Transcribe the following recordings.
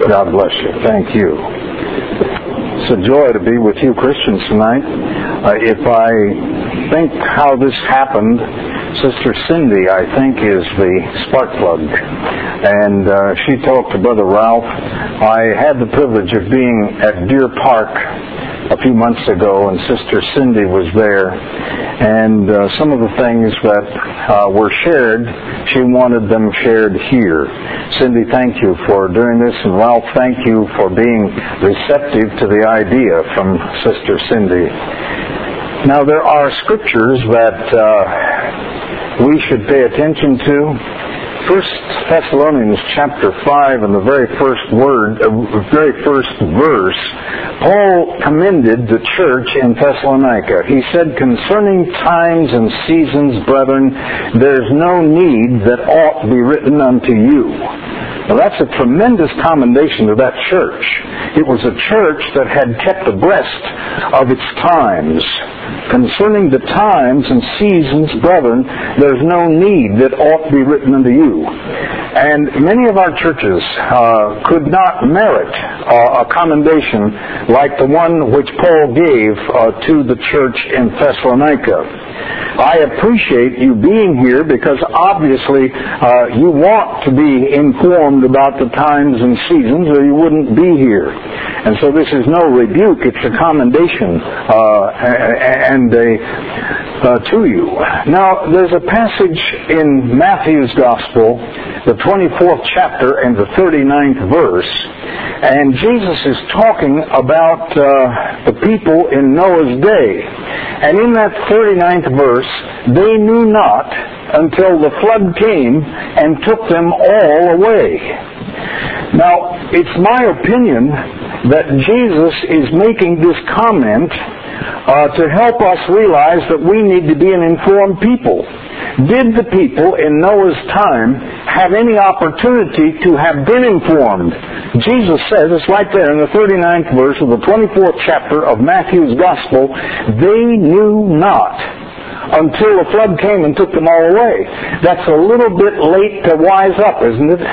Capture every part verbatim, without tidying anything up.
God bless you. Thank you. It's a joy to be with you Christians tonight. Uh, if I think how this happened, Sister Cindy, I think, is the spark plug. And uh, she talked to Brother Ralph. I had the privilege of being at Deer Park a few months ago, and Sister Cindy was there. And uh, some of the things that uh, were shared, she wanted them shared here. Cindy, thank you for doing this, and Ralph, thank you for being receptive to the idea from Sister Cindy. Now, there are scriptures that uh, we should pay attention to. First Thessalonians chapter five, and the very first word, uh, very first verse, Paul commended the church in Thessalonica. He said, "Concerning times and seasons, brethren, there's no need that aught be written unto you." Now that's a tremendous commendation to that church. It was a church that had kept abreast of its times. "Concerning the times and seasons, brethren, there's no need that ought be written unto you." And many of our churches uh, could not merit uh, a commendation like the one which Paul gave uh, to the church in Thessalonica. I appreciate you being here because obviously uh, you want to be informed about the times and seasons or you wouldn't be here. And so this is no rebuke, it's a commendation uh, and a, uh, to you. Now, there's a passage in Matthew's Gospel, the twenty-fourth chapter and the thirty-ninth verse, and Jesus is talking about uh, the people in Noah's day. And in that thirty-ninth verse, they knew not until the flood came and took them all away. Now, it's my opinion that Jesus is making this comment uh, to help us realize that we need to be an informed people. Did the people in Noah's time have any opportunity to have been informed? Jesus says, it's right there in the thirty-ninth verse of the twenty-fourth chapter of Matthew's Gospel, they knew not until the flood came and took them all away. That's a little bit late to wise up, isn't it?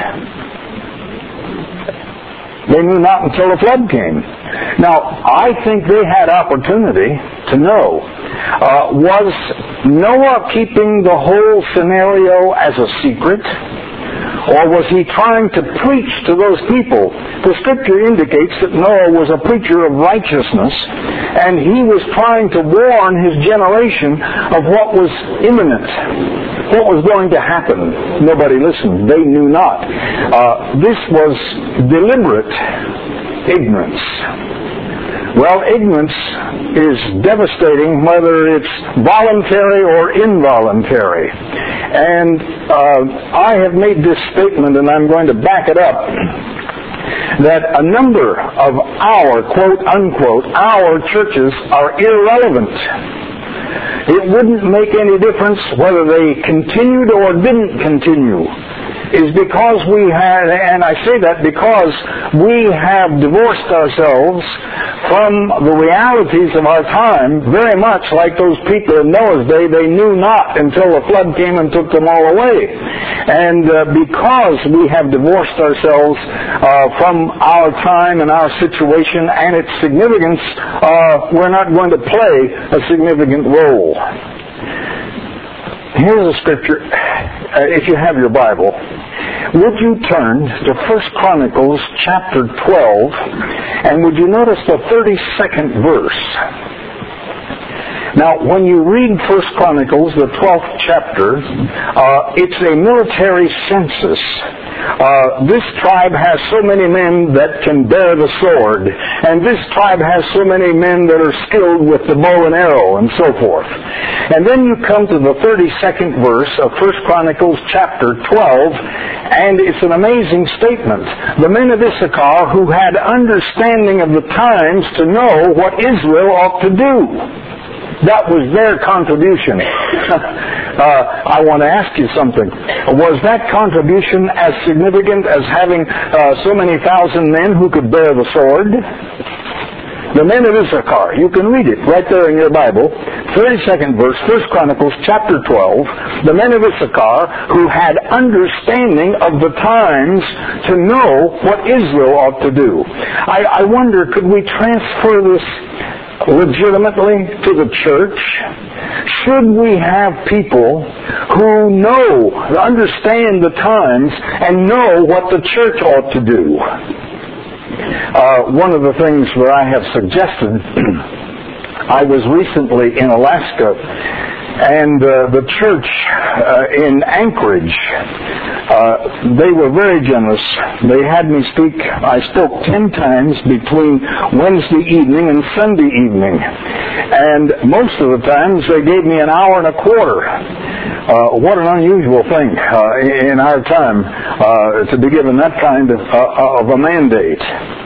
They knew not until the flood came. Now, I think they had opportunity to know. Uh, was Noah keeping the whole scenario as a secret? Or was he trying to preach to those people? The scripture indicates that Noah was a preacher of righteousness, and he was trying to warn his generation of what was imminent, what was going to happen. Nobody listened. They knew not. Uh, this was deliberate ignorance. Well, ignorance is devastating whether it's voluntary or involuntary. And uh, I have made this statement, and I'm going to back it up, that a number of our, quote unquote, our churches are irrelevant. It wouldn't make any difference whether they continued or didn't continue. Is because we had, and I say that because we have divorced ourselves from the realities of our time, very much like those people in Noah's day. They knew not until the flood came and took them all away. And uh, because we have divorced ourselves uh, from our time and our situation and its significance, uh, we're not going to play a significant role. Here's a scripture, uh, if you have your Bible. Would you turn to First Chronicles chapter twelve, and would you notice the thirty-second verse? Now, when you read First Chronicles, the twelfth chapter, uh, it's a military census. Uh, this tribe has so many men that can bear the sword, and this tribe has so many men that are skilled with the bow and arrow, and so forth. And then you come to the thirty-second verse of First Chronicles chapter twelve, and it's an amazing statement. The men of Issachar who had understanding of the times to know what Israel ought to do. That was their contribution. uh, I want to ask you something. Was that contribution as significant as having uh, so many thousand men who could bear the sword? The men of Issachar, you can read it right there in your Bible, thirty-second verse, First Chronicles chapter twelve, the men of Issachar who had understanding of the times to know what Israel ought to do. I, I wonder, could we transfer this legitimately to the church? Should we have people who know, understand the times, and know what the church ought to do? Uh, one of the things that I have suggested, I was recently in Alaska, and uh, the church uh, in Anchorage, uh, they were very generous. They had me speak, I spoke ten times between Wednesday evening and Sunday evening. And most of the times they gave me an hour and a quarter. Uh, what an unusual thing uh, in our time uh, to be given that kind of, uh, of a mandate.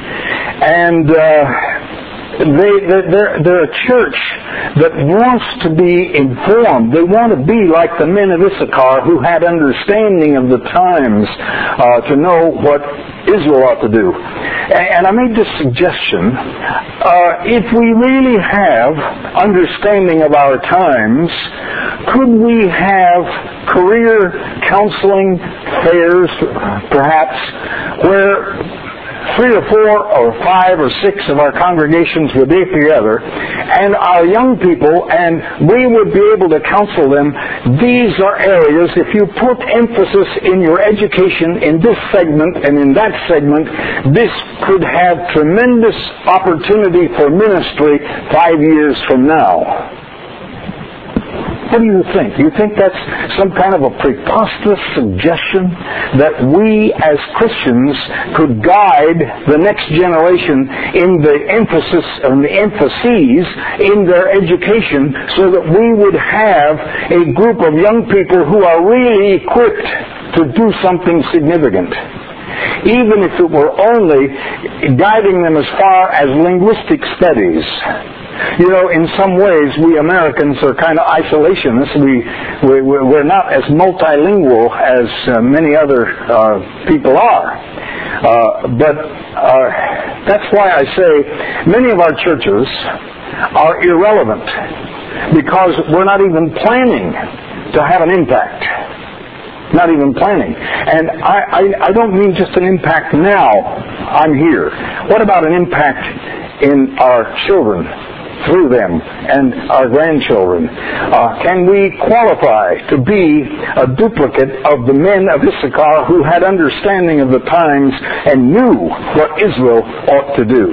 And uh, They, they're, they're a church that wants to be informed. They want to be like the men of Issachar who had understanding of the times uh, to know what Israel ought to do. And, and I made this suggestion. Uh, if we really have understanding of our times, could we have career counseling fairs, perhaps, where three or four or five or six of our congregations would be together, and our young people, and we would be able to counsel them. These are areas, if you put emphasis in your education in this segment and in that segment, this could have tremendous opportunity for ministry five years from now. What do you think? Do you think that's some kind of a preposterous suggestion that we as Christians could guide the next generation in the emphasis and the emphases in their education so that we would have a group of young people who are really equipped to do something significant? Even if it were only guiding them as far as linguistic studies. You know, in some ways, we Americans are kind of isolationists. We, we, we're not as multilingual as uh, many other uh, people are. Uh, but uh, that's why I say many of our churches are irrelevant because we're not even planning to have an impact. Not even planning. And I, I, I don't mean just an impact now, I'm here. What about an impact in our children, through them, and our grandchildren? Uh, can we qualify to be a duplicate of the men of Issachar who had understanding of the times and knew what Israel ought to do?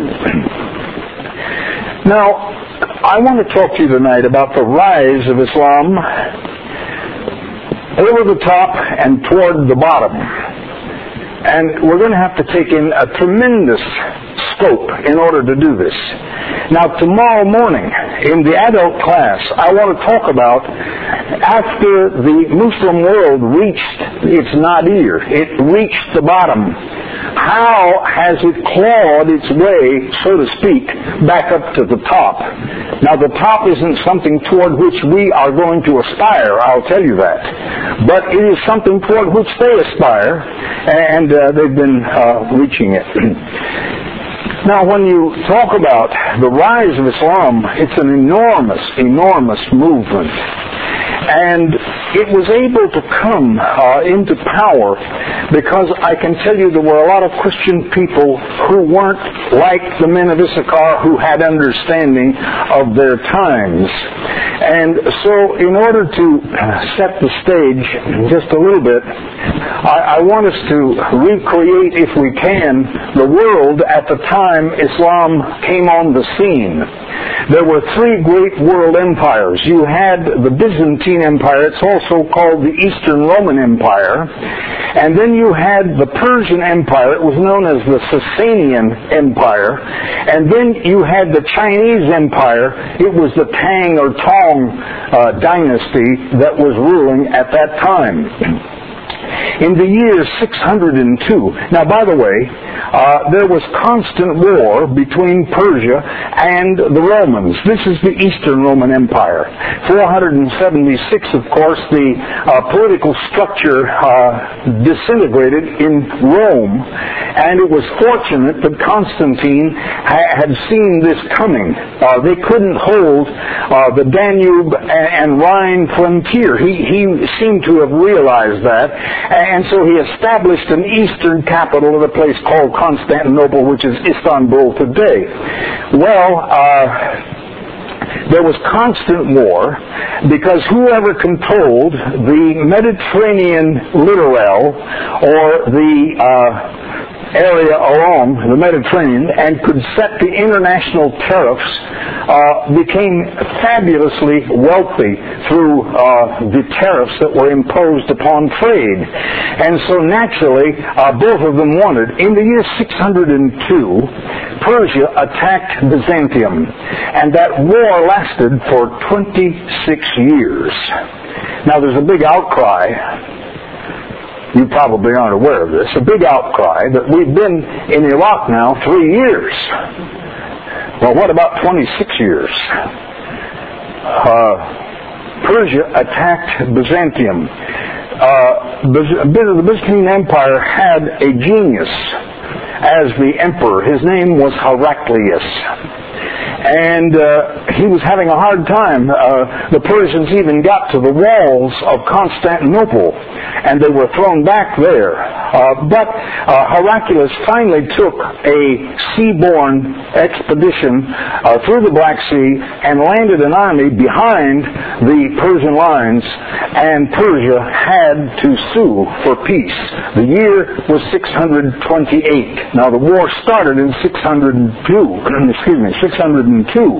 Now, I want to talk to you tonight about the rise of Islam over the top and toward the bottom. And we're going to have to take in a tremendous scope in order to do this. Now, tomorrow morning, in the adult class, I want to talk about after the Muslim world reached its nadir, it reached the bottom, how has it clawed its way, so to speak, back up to the top? Now, the top isn't something toward which we are going to aspire, I'll tell you that. But it is something toward which they aspire, and uh, they've been uh, reaching it. Now, when you talk about the rise of Islam, it's an enormous, enormous movement. And it was able to come uh, into power because I can tell you there were a lot of Christian people who weren't like the men of Issachar who had understanding of their times. And so in order to set the stage just a little bit, I, I want us to recreate, if we can, the world at the time Islam came on the scene. There were three great world empires. You had the Byzantine Empire, it's also called the Eastern Roman Empire, and then you had the Persian Empire, it was known as the Sasanian Empire, and then you had the Chinese Empire, it was the Tang or Tong uh, dynasty that was ruling at that time. In the year six hundred two, now by the way, uh, there was constant war between Persia and the Romans. This is the Eastern Roman Empire. four hundred seventy-six, of course, the uh, political structure uh, disintegrated in Rome, and it was fortunate that Constantine ha- had seen this coming. Uh, they couldn't hold uh, the Danube and, and Rhine frontier. He, he seemed to have realized that. And so he established an eastern capital at a place called Constantinople, which is Istanbul today. Well, uh, there was constant war because whoever controlled the Mediterranean littoral or the uh, area along the Mediterranean and could set the international tariffs uh, became fabulously wealthy through uh, the tariffs that were imposed upon trade. And so naturally, uh, both of them wanted. In the year six hundred two, Persia attacked Byzantium, and that war lasted for twenty-six years. Now there's a big outcry. You probably aren't aware of this, a big outcry that we've been in Iraq now three years. Well, what about twenty-six years? Uh, Persia attacked Byzantium. Uh, the Byzantine Empire had a genius as the emperor. His name was Heraclius. And uh, he was having a hard time. Uh, the Persians even got to the walls of Constantinople, and they were thrown back there. Uh, but uh, Heraclius finally took a seaborne expedition uh, through the Black Sea and landed an army behind the Persian lines, and Persia had to sue for peace. The year was six hundred twenty-eight. Now the war started in six hundred two. Excuse me, six hundred two.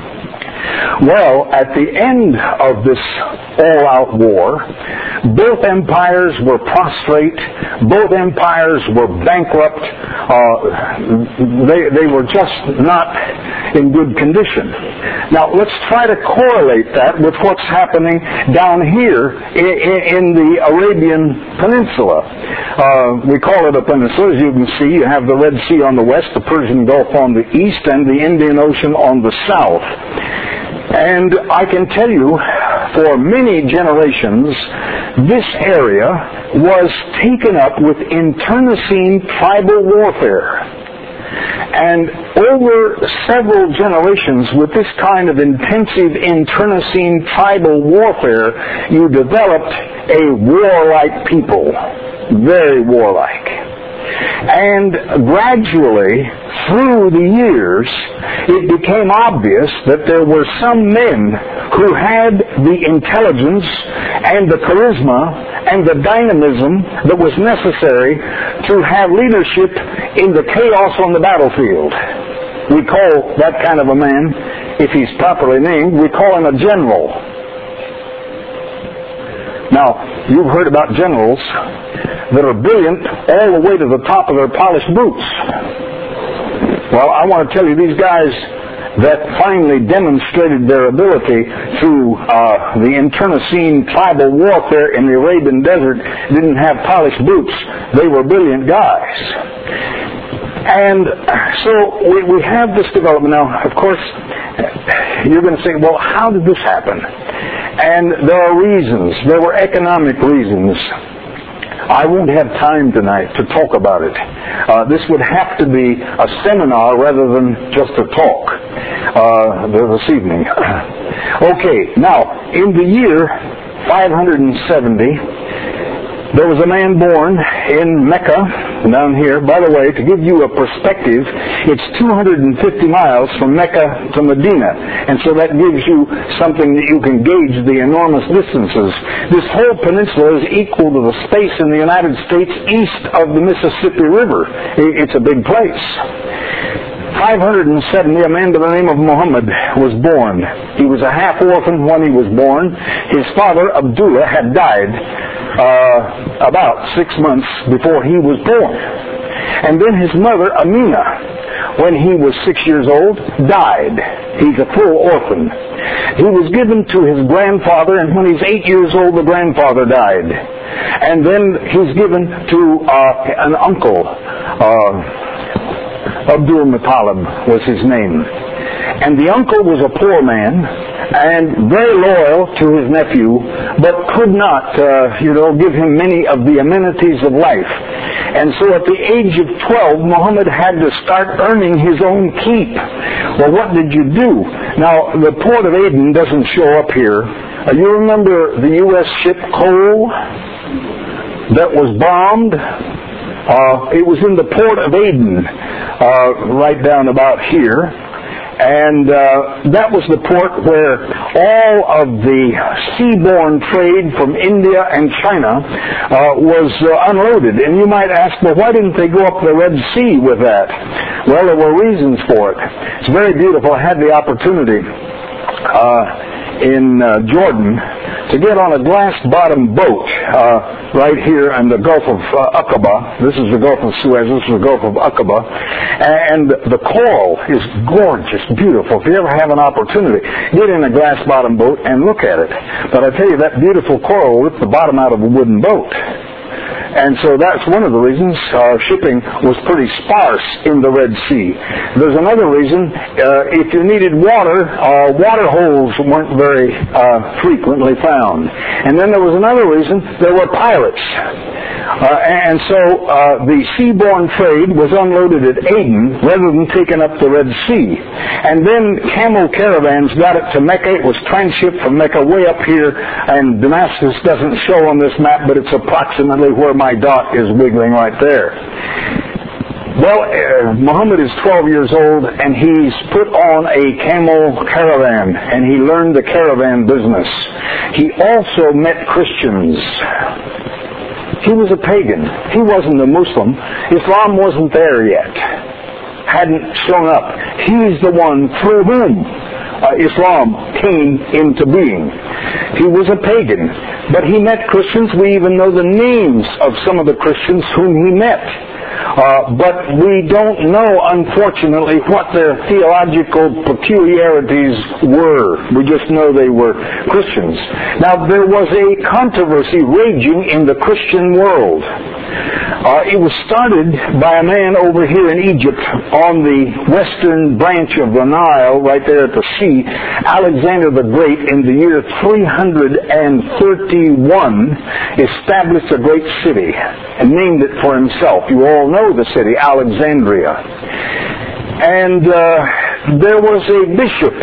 Well, at the end of this all-out war, both empires were prostrate, both empires were bankrupt, uh, they, they were just not in good condition. Now, let's try to correlate that with what's happening down here in, in the Arabian Peninsula. Uh, we call it a peninsula. As you can see, you have the Red Sea on the west, the Persian Gulf on the east, and the Indian Ocean on the south. And I can tell you, for many generations, this area was taken up with internecine tribal warfare. And over several generations, with this kind of intensive internecine tribal warfare, you developed a warlike people, very warlike. And gradually, through the years, it became obvious that there were some men who had the intelligence and the charisma and the dynamism that was necessary to have leadership in the chaos on the battlefield. We call that kind of a man, if he's properly named, we call him a general. Now, you've heard about generals that are brilliant all the way to the top of their polished boots. Well, I want to tell you, these guys that finally demonstrated their ability through uh, the internecine tribal warfare in the Arabian desert didn't have polished boots. They were brilliant guys. And so we, we have this development. Now, of course, you're going to say, well, how did this happen? And there are reasons. There were economic reasons. I won't have time tonight to talk about it. Uh, this would have to be a seminar rather than just a talk uh, this evening. Okay, now, in the year five hundred seventy, there was a man born in Mecca, down here. By the way, to give you a perspective, it's two hundred fifty miles from Mecca to Medina, and so that gives you something that you can gauge the enormous distances. This whole peninsula is equal to the space in the United States east of the Mississippi River. It's a big place. five hundred seventy, a man by the name of Muhammad was born. He was a half-orphan when he was born. His father, Abdullah, had died uh, about six months before he was born. And then his mother, Amina, when he was six years old, died. He's a full orphan. He was given to his grandfather, and when he's eight years old, the grandfather died. And then he's given to uh, an uncle. Uh, Abdul Muttalib was his name. And the uncle was a poor man and very loyal to his nephew, but could not, uh, you know, give him many of the amenities of life. And so at the age of twelve, Muhammad had to start earning his own keep. Well, what did you do? Now, the port of Aden doesn't show up here. Uh, you remember the U S ship Cole that was bombed? Uh, it was in the port of Aden, uh, right down about here. And uh, that was the port where all of the seaborne trade from India and China uh, was uh, unloaded. And you might ask, well, why didn't they go up the Red Sea with that? Well, there were reasons for it. It's very beautiful. I had the opportunity uh, in uh, Jordan to get on a glass-bottom boat uh, right here in the Gulf of uh, Aqaba. This is the Gulf of Suez. This is the Gulf of Aqaba. And the coral is gorgeous, beautiful. If you ever have an opportunity, get in a glass-bottom boat and look at it. But I tell you, that beautiful coral ripped the bottom out of a wooden boat. And so that's one of the reasons uh, shipping was pretty sparse in the Red Sea. There's another reason. Uh, if you needed water, uh, water holes weren't very uh, frequently found. And then there was another reason. There were pirates. Uh, and so uh, the seaborne trade was unloaded at Aden rather than taken up the Red Sea. And then camel caravans got it to Mecca. It was transshipped from Mecca way up here. And Damascus doesn't show on this map, but it's approximately where my dot is wiggling right there. Well, uh, Muhammad is twelve years old, and he's put on a camel caravan, and he learned the caravan business. He also met Christians. He was a pagan. He wasn't a Muslim. Islam wasn't there yet. Hadn't shown up. He's the one through whom uh, Islam came into being. He was a pagan, but he met Christians. We even know the names of some of the Christians whom he met. Uh, but we don't know, unfortunately, what their theological peculiarities were. We just know they were Christians. Now, there was a controversy raging in the Christian world. Uh, it was started by a man over here in Egypt on the western branch of the Nile, right there at the sea. Alexander the Great, in the year three hundred thirty-one, established a great city and named it for himself. You all know the city, Alexandria. And uh, there was a bishop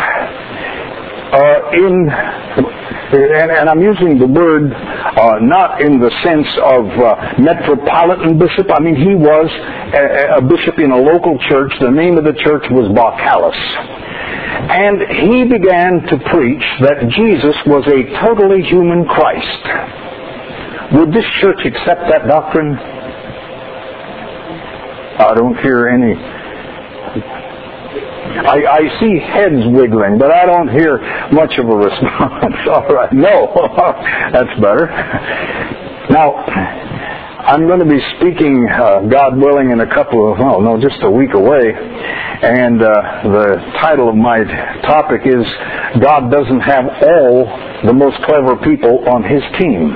uh, in... And, and I'm using the word uh, not in the sense of uh, metropolitan bishop. I mean, he was a, a bishop in a local church. The name of the church was Bacchus. And he began to preach that Jesus was a totally human Christ. Would this church accept that doctrine? I don't hear any... I, I see heads wiggling, but I don't hear much of a response. All right. No. That's better. Now, I'm going to be speaking, uh, God willing, in a couple of, oh, no, just a week away. And uh, the title of my topic is, God Doesn't Have All the Most Clever People on His Team.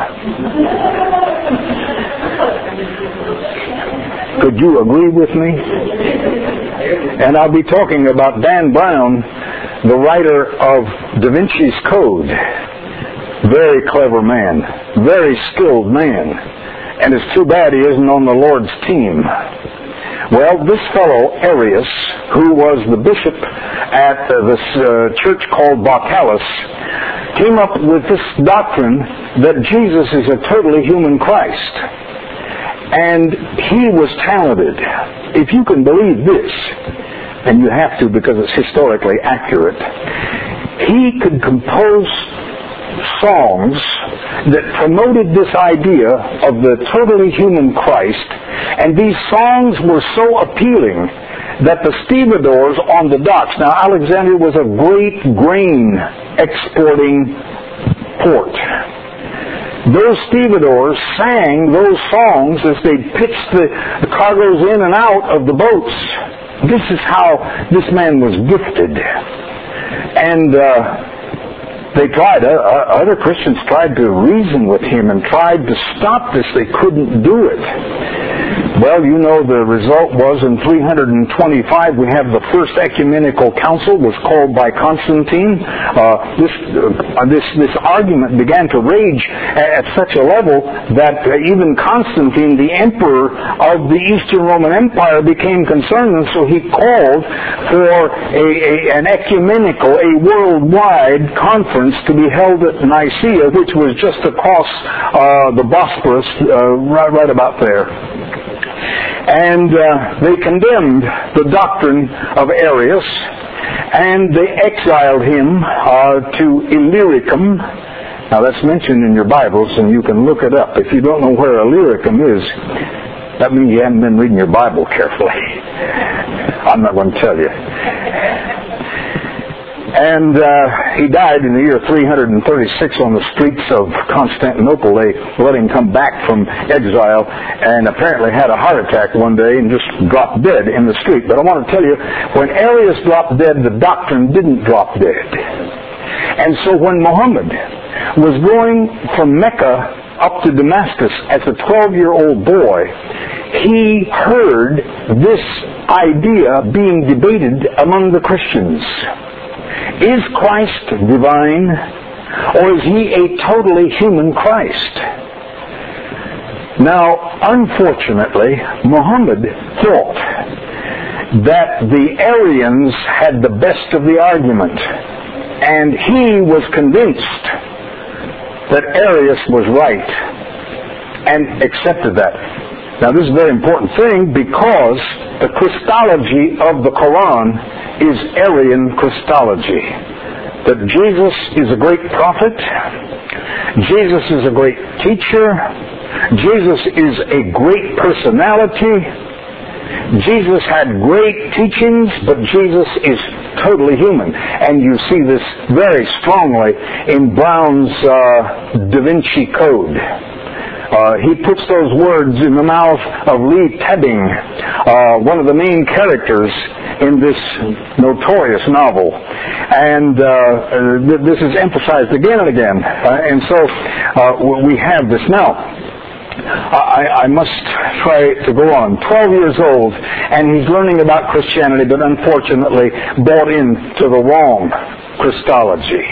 Could you agree with me? And I'll be talking about Dan Brown, the writer of Da Vinci's Code. Very clever man. Very skilled man. And it's too bad he isn't on the Lord's team. Well, this fellow, Arius, who was the bishop at uh, this uh, church called Bacchus, came up with this doctrine that Jesus is a totally human Christ. And he was talented. If you can believe this, and you have to because it's historically accurate, he could compose songs that promoted this idea of the totally human Christ, and these songs were so appealing that the stevedores on the docks, now Alexandria was a great grain exporting port. Those stevedores sang those songs as they pitched the, the cargoes in and out of the boats. This is how this man was gifted. And uh, they tried, uh, other Christians tried to reason with him and tried to stop this. They couldn't do it. Well, you know the result was in three hundred twenty-five we have the first ecumenical council was called by Constantine. Uh, this, uh, this, this argument began to rage at such a level that uh, even Constantine, the emperor of the Eastern Roman Empire, became concerned, and so he called for a, a, an ecumenical, a worldwide conference to be held at Nicaea, which was just across uh, the Bosphorus, uh, right, right about there. And uh, they condemned the doctrine of Arius, and they exiled him uh, to Illyricum. Now that's mentioned in your Bibles, and you can look it up. If you don't know where Illyricum is, that means you haven't been reading your Bible carefully. I'm not going to tell you. And uh, he died in the year three hundred thirty-six on the streets of Constantinople. They let him come back from exile and apparently had a heart attack one day and just dropped dead in the street. But I want to tell you, when Arius dropped dead, the doctrine didn't drop dead. And so when Muhammad was going from Mecca up to Damascus as a twelve-year-old boy, he heard this idea being debated among the Christians. Is Christ divine, or is he a totally human Christ? Now, unfortunately, Muhammad thought that the Arians had the best of the argument, and he was convinced that Arius was right and accepted that. Now, this is a very important thing because the Christology of the Quran is Arian Christology. That Jesus is a great prophet, Jesus is a great teacher, Jesus is a great personality, Jesus had great teachings, but Jesus is totally human. And you see this very strongly in Brown's uh, Da Vinci Code. Uh, he puts those words in the mouth of Lee Tebbing, uh, one of the main characters in this notorious novel. And uh, th- this is emphasized again and again. Uh, and so uh, we have this now. I, I must try to go on. Twelve years old, and he's learning about Christianity, but unfortunately bought into the wrong Christology.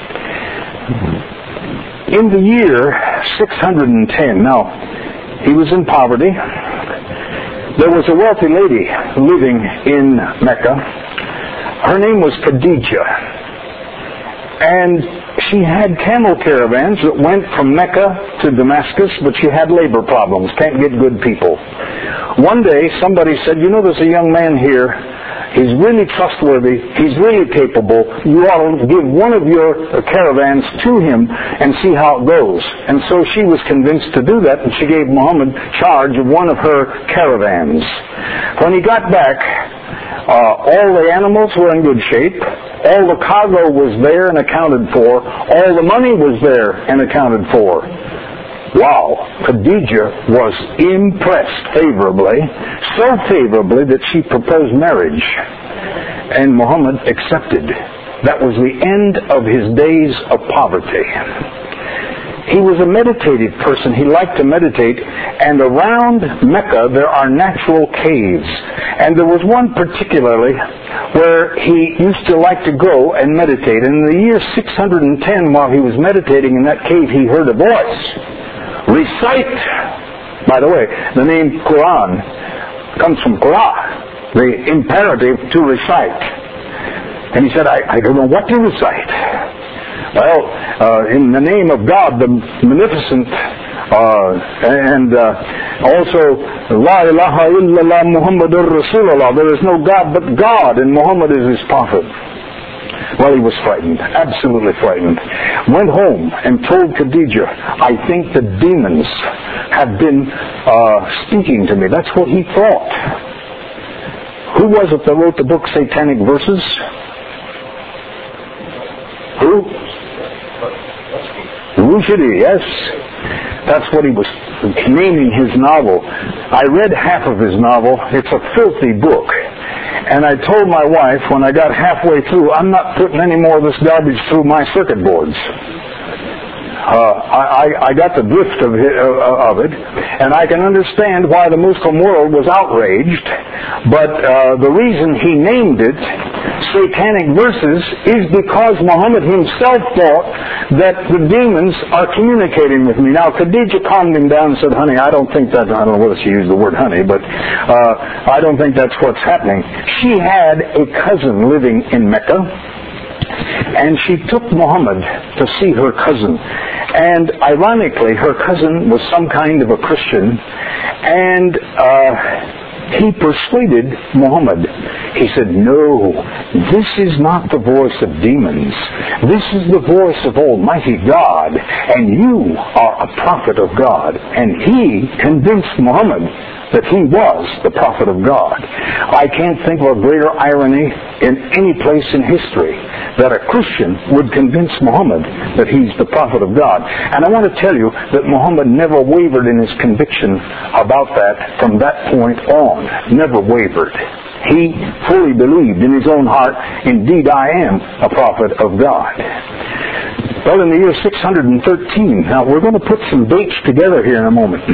In the year six hundred ten, now, he was in poverty. There was a wealthy lady living in Mecca. Her name was Khadijah. And she had camel caravans that went from Mecca to Damascus, but she had labor problems, can't get good people. One day, somebody said, you know, there's a young man here. He's really trustworthy. He's really capable. You ought to give one of your caravans to him and see how it goes. And so she was convinced to do that, and she gave Muhammad charge of one of her caravans. When he got back, uh, all the animals were in good shape. All the cargo was there and accounted for. All the money was there and accounted for. Wow, Khadijah was impressed favorably, so favorably that she proposed marriage. And Muhammad accepted. That was the end of his days of poverty. He was a meditative person. He liked to meditate. And around Mecca there are natural caves. And there was one particularly where he used to like to go and meditate. And in the year six hundred ten, while he was meditating in that cave, he heard a voice. Recite. By the way, the name Quran comes from Qur'an, the imperative to recite. And he said, I, I don't know what to recite. Well, uh, in the name of God, the Magnificent, uh, and uh, also, La ilaha illallah Muhammadur Rasulullah. There is no God but God, and Muhammad is his prophet. Well, he was frightened, absolutely frightened. Went home and told Khadijah, I think the demons have been uh, speaking to me. That's what he thought. Who was it that wrote the book Satanic Verses? Who? Rushdie, yes. That's what he was naming his novel. I read half of his novel. It's a filthy book. And I told my wife when I got halfway through, I'm not putting any more of this garbage through my circuit boards. Uh, I, I got the drift of it, uh, of it, and I can understand why the Muslim world was outraged, but uh, the reason he named it Satanic Verses is because Muhammad himself thought that the demons are communicating with me. Now, Khadijah calmed him down and said, honey, I don't think that, I don't know whether she used the word honey, but uh, I don't think that's what's happening. She had a cousin living in Mecca, and she took Muhammad to see her cousin. And ironically, her cousin was some kind of a Christian, and uh, he persuaded Muhammad. He said, no, this is not the voice of demons. This is the voice of Almighty God, and you are a prophet of God. And he convinced Muhammad that he was the prophet of God. I can't think of a greater irony in any place in history that a Christian would convince Muhammad that he's the prophet of God. And I want to tell you that Muhammad never wavered in his conviction about that from that point on. Never wavered. He fully believed in his own heart, indeed I am a prophet of God. Well, in the year six hundred thirteen, now we're going to put some dates together here in a moment.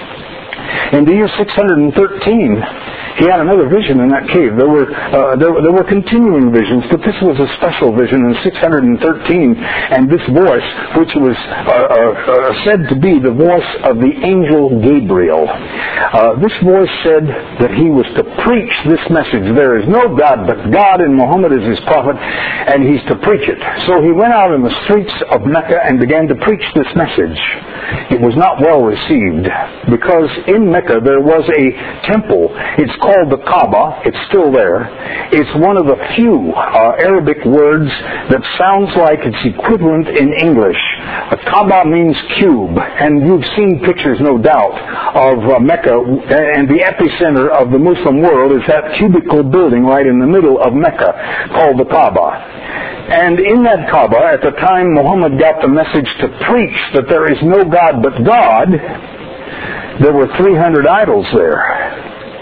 In the year six hundred thirteen, he had another vision in that cave. There were uh, there, there were continuing visions, but this was a special vision in six hundred thirteen. And this voice, which was uh, uh, said to be the voice of the angel Gabriel, uh, this voice said that he was to preach this message. There is no God but God, and Muhammad is his prophet, and he's to preach it. So he went out in the streets of Mecca and began to preach this message. It was not well received, because in Mecca there was a temple. It's called the Kaaba. It's still there. It's one of the few uh, Arabic words that sounds like its equivalent in English. A Kaaba means cube, and you've seen pictures, no doubt, of uh, Mecca, and the epicenter of the Muslim world is that cubical building right in the middle of Mecca called the Kaaba. And in that Kaaba, at the time Muhammad got the message to preach that there is no God but God, there were three hundred idols there.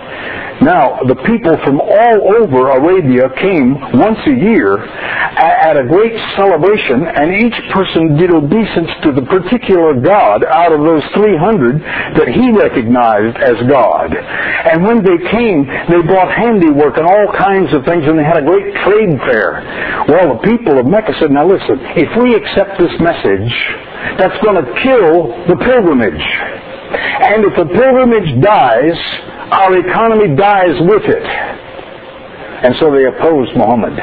Now, the people from all over Arabia came once a year at a great celebration, and each person did obeisance to the particular god out of those three hundred that he recognized as God. And when they came, they brought handiwork and all kinds of things, and they had a great trade fair. Well, the people of Mecca said, now listen, if we accept this message, that's going to kill the pilgrimage. And if the pilgrimage dies, our economy dies with it. And so they opposed Muhammad.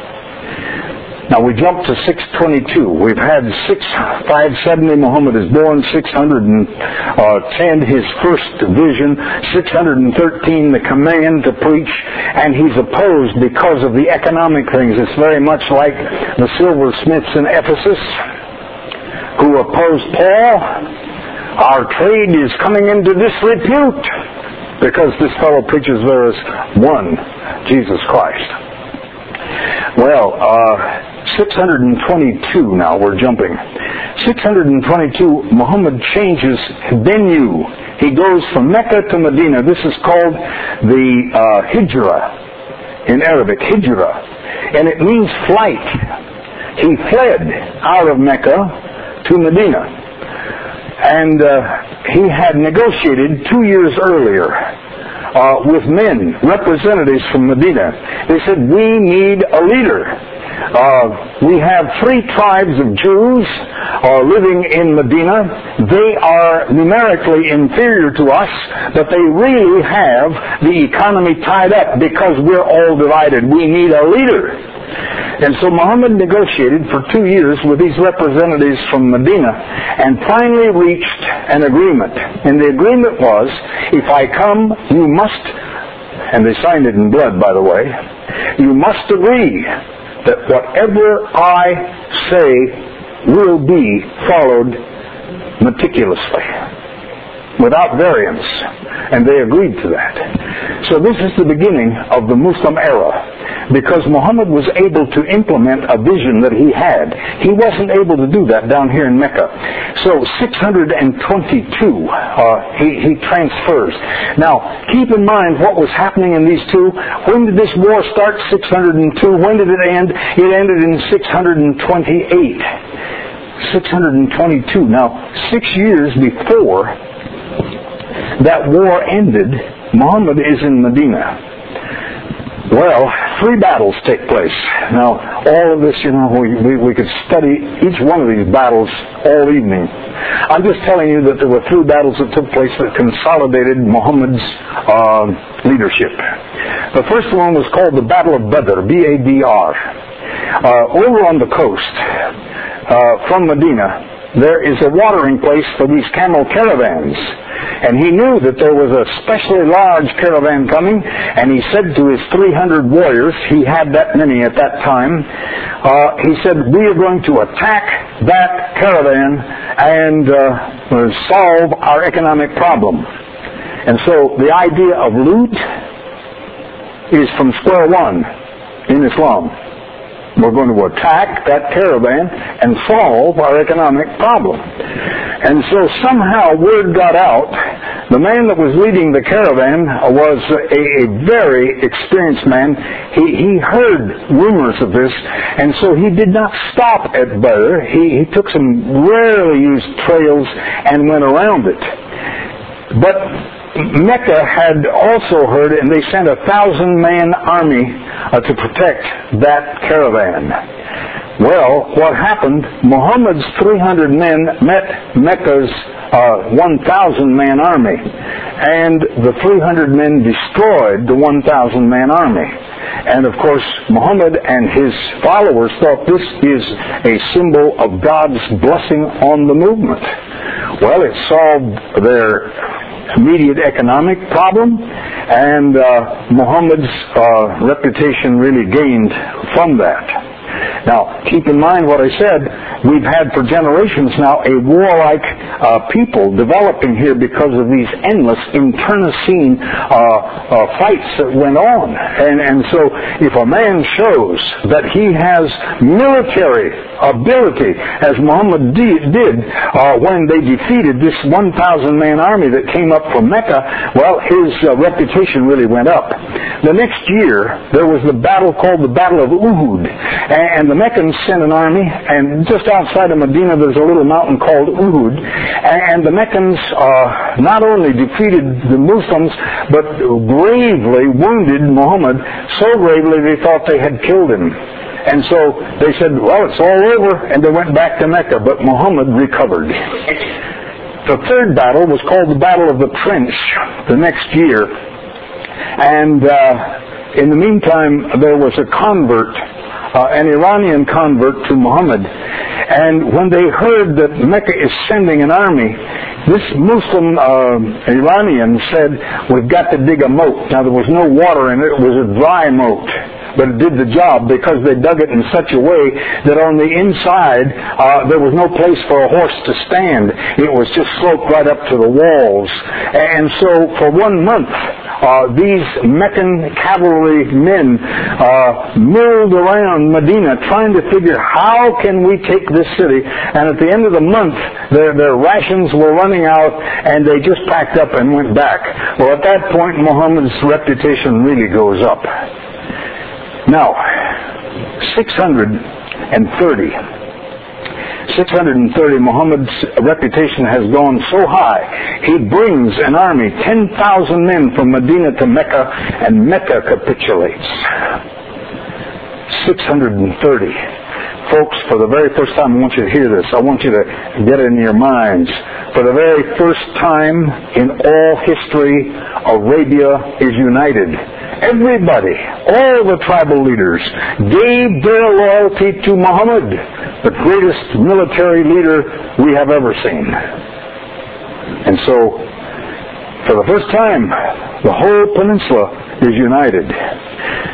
Now we jump to six twenty-two. We've had six five seventy. Muhammad is born. six hundred ten, his first vision. six hundred thirteen, the command to preach. And he's opposed because of the economic things. It's very much like the silversmiths in Ephesus who opposed Paul. Our trade is coming into disrepute because this fellow preaches there is one Jesus Christ. Well, uh, six hundred twenty-two now, we're jumping. six hundred twenty-two, Muhammad changes venue. He goes from Mecca to Medina. This is called the uh, Hijrah in Arabic, Hijrah. And it means flight. He fled out of Mecca to Medina. And uh, he had negotiated two years earlier uh, with men, representatives from Medina. They said, we need a leader. Uh, we have three tribes of Jews uh, living in Medina. They are numerically inferior to us, but they really have the economy tied up because we're all divided. We need a leader. And so Muhammad negotiated for two years with these representatives from Medina and finally reached an agreement. And the agreement was, if I come, you must, and they signed it in blood, by the way, you must agree that whatever I say will be followed meticulously. without variance. And they agreed to that. So this is the beginning of the Muslim era, because Muhammad was able to implement a vision that he had. He wasn't able to do that down here in Mecca. So six hundred twenty-two, uh, he, he transfers. Now, keep in mind what was happening in these two. When did this war start? six hundred two. When did it end? It ended in six hundred twenty-eight. six hundred twenty-two. Now, six years before that war ended, Muhammad is in Medina. Well, three battles take place. Now, all of this, you know, we, we, we could study each one of these battles all evening. I'm just telling you that there were three battles that took place that consolidated Muhammad's uh, leadership. The first one was called the Battle of Badr, B A D R. Uh, over on the coast, uh, from Medina, there is a watering place for these camel caravans. And he knew that there was a specially large caravan coming, and he said to his three hundred warriors, he had that many at that time, uh, he said, we are going to attack that caravan and uh, solve our economic problem. And so the idea of loot is from square one in Islam. We're going to attack that caravan and solve our economic problem. And so somehow word got out. The man that was leading the caravan was a, a very experienced man. He, he heard rumors of this, and so he did not stop at Badr. He, he took some rarely used trails and went around it. But Mecca had also heard, and they sent a thousand-man army uh, to protect that caravan. Well, what happened, Muhammad's three hundred men met Mecca's uh, one thousand man army, and the three hundred men destroyed the one thousand man army. And of course, Muhammad and his followers thought this is a symbol of God's blessing on the movement. Well, it solved their immediate economic problem, and uh, Muhammad's uh, reputation really gained from that. Now, keep in mind what I said. We've had for generations now a warlike uh, people developing here because of these endless internecine uh, uh, fights that went on. And, and so if a man shows that he has military ability, as Muhammad did, did uh, when they defeated this one thousand man army that came up from Mecca, well, his uh, reputation really went up. The next year, there was the battle called the Battle of Uhud. And the Meccans sent an army, and just outside of Medina there's a little mountain called Uhud, and the Meccans uh, not only defeated the Muslims, but gravely wounded Muhammad, so gravely they thought they had killed him. And so they said, well, it's all over, and they went back to Mecca, but Muhammad recovered. The third battle was called the Battle of the Trench the next year, and uh, in the meantime there was a convert, Uh, an Iranian convert to Muhammad. And when they heard that Mecca is sending an army, this Muslim uh, Iranian said, we've got to dig a moat. Now, there was no water in it. It was a dry moat. But it did the job because they dug it in such a way that on the inside uh, there was no place for a horse to stand. It was just sloped right up to the walls. And so for one month, uh, these Meccan cavalry men uh, milled around Medina trying to figure how can we take this city. And at the end of the month, their, their rations were running out, and they just packed up and went back. Well, at that point, Muhammad's reputation really goes up. Now, six hundred thirty. six hundred thirty, Muhammad's reputation has gone so high, he brings an army, ten thousand men from Medina to Mecca, and Mecca capitulates. six hundred thirty. Folks, for the very first time, I want you to hear this. I want you to get it in your minds. For the very first time in all history, Arabia is united. Everybody, all the tribal leaders, gave their loyalty to Muhammad, the greatest military leader we have ever seen. And so, for the first time, the whole peninsula is united.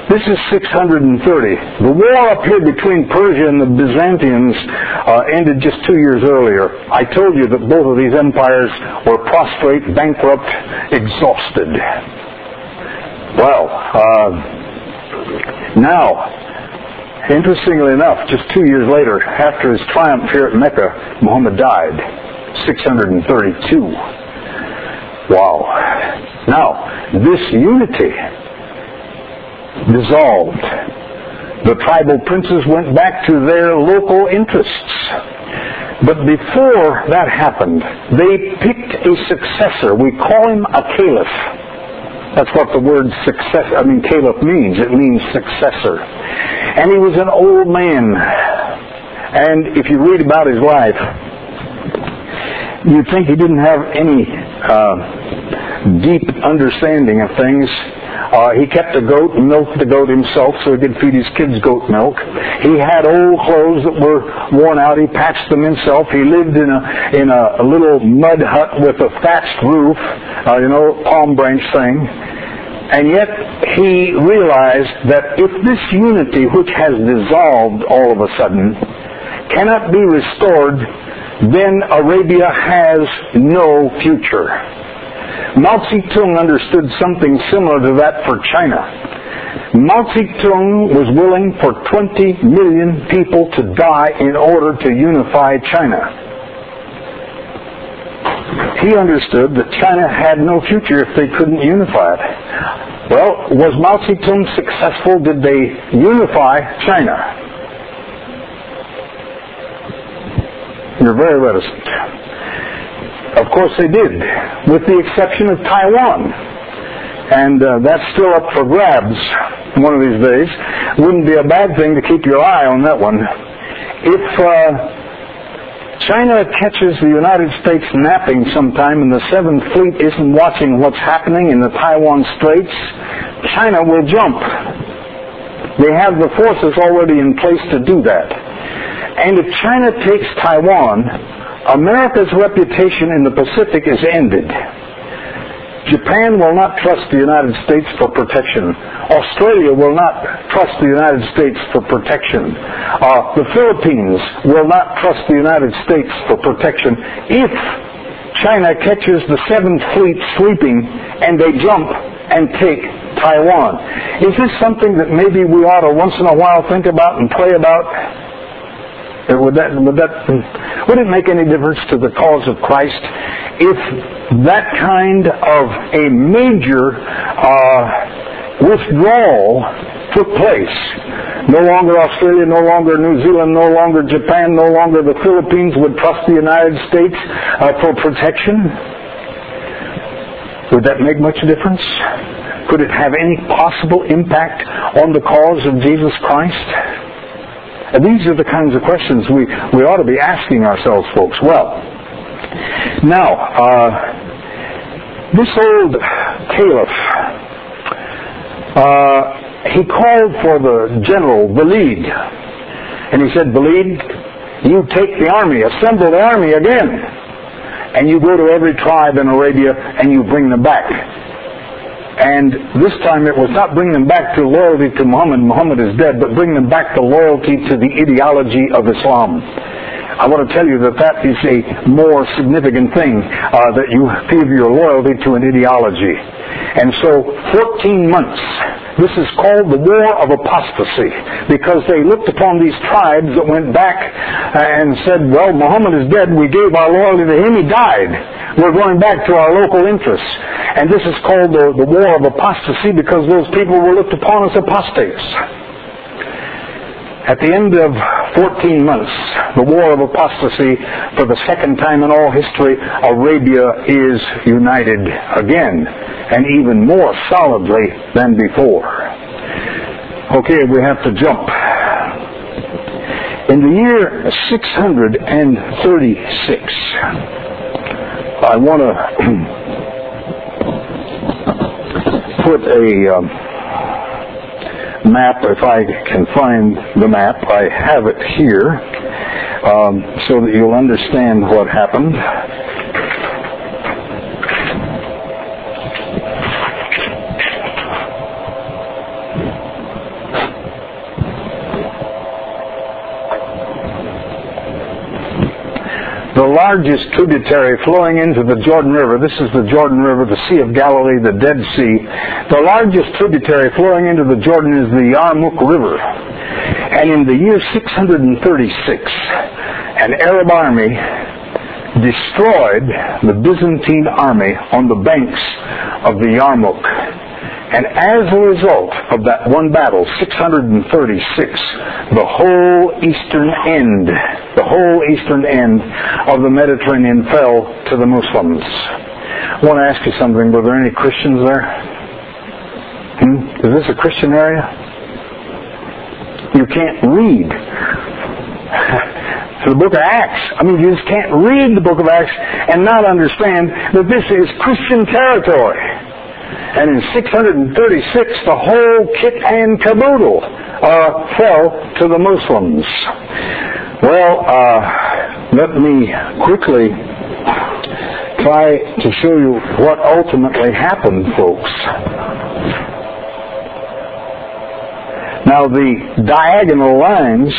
This is six hundred thirty. The war up here between Persia and the Byzantines uh, ended just two years earlier. I told you that both of these empires were prostrate, bankrupt, exhausted. Well, uh, now, interestingly enough, just two years later, after his triumph here at Mecca, Muhammad died, six hundred thirty-two. Wow. Now, this unity dissolved. The tribal princes went back to their local interests. But before that happened, they picked a successor. We call him a caliph. That's what the word success, I mean caliph means. It means successor. And he was an old man. And if you read about his life, you'd think he didn't have any uh, deep understanding of things. Uh, he kept a goat and milked the goat himself so he could feed his kids goat milk. He had old clothes that were worn out. He patched them himself. He lived in a in a, a little mud hut with a thatched roof, uh, you know, palm branch thing. And yet he realized that if this unity, which has dissolved all of a sudden, cannot be restored, then Arabia has no future. Mao Zedong understood something similar to that for China. Mao Zedong was willing for twenty million people to die in order to unify China. He understood that China had no future if they couldn't unify it. Well, was Mao Zedong successful? Did they unify China? You're very reticent. Of course they did, with the exception of Taiwan. And uh, that's still up for grabs one of these days. Wouldn't be a bad thing to keep your eye on that one. If uh, China catches the United States napping sometime and the Seventh Fleet isn't watching what's happening in the Taiwan Straits, China will jump. They have the forces already in place to do that. And if China takes Taiwan, America's reputation in the Pacific is ended. Japan will not trust the United States for protection. Australia will not trust the United States for protection. Uh, the Philippines will not trust the United States for protection. If China catches the Seventh Fleet sleeping and they jump and take Taiwan, is this something that maybe we ought to once in a while think about and pray about? Would that, would that, would it make any difference to the cause of Christ if that kind of a major uh, withdrawal took place? No longer Australia, no longer New Zealand, no longer Japan, no longer the Philippines would trust the United States uh, for protection. Would that make much difference? Could it have any possible impact on the cause of Jesus Christ? And these are the kinds of questions we, we ought to be asking ourselves, folks. Well, now, uh, this old caliph, uh, he called for the general, Walid, and he said, Walid, you take the army, assemble the army again, and you go to every tribe in Arabia and you bring them back. And this time it was not bring them back to loyalty to Muhammad, Muhammad is dead, but bring them back to loyalty to the ideology of Islam. I want to tell you that that is a more significant thing, uh, that you give your loyalty to an ideology. And so fourteen months, this is called the War of Apostasy, because they looked upon these tribes that went back and said, well, Muhammad is dead, we gave our loyalty to him, he died. We're going back to our local interests. And this is called the, the War of Apostasy because those people were looked upon as apostates. At the end of fourteen months, the War of Apostasy, for the second time in all history, Arabia is united again, and even more solidly than before. Okay, we have to jump. In the year six hundred thirty-six, I want to put a um, map, if I can find the map. I have it here, um, so that you'll understand what happened. the largest tributary flowing into the Jordan River. This is the Jordan River, the Sea of Galilee, the Dead Sea. The largest tributary flowing into the Jordan is the Yarmouk River. And in the year six hundred thirty-six, an Arab army destroyed the Byzantine army on the banks of the Yarmouk. And as a result of that one battle, six hundred thirty-six, the whole eastern end, the whole eastern end of the Mediterranean fell to the Muslims. I want to ask you something. Were there any Christians there? Hmm? Is this a Christian area? You can't read the book of Acts. I mean, you just can't read the book of Acts and not understand that this is Christian territory. And in six hundred thirty-six, the whole kit and caboodle uh, fell to the Muslims. Well, uh, let me quickly try to show you what ultimately happened, folks. Now, the diagonal lines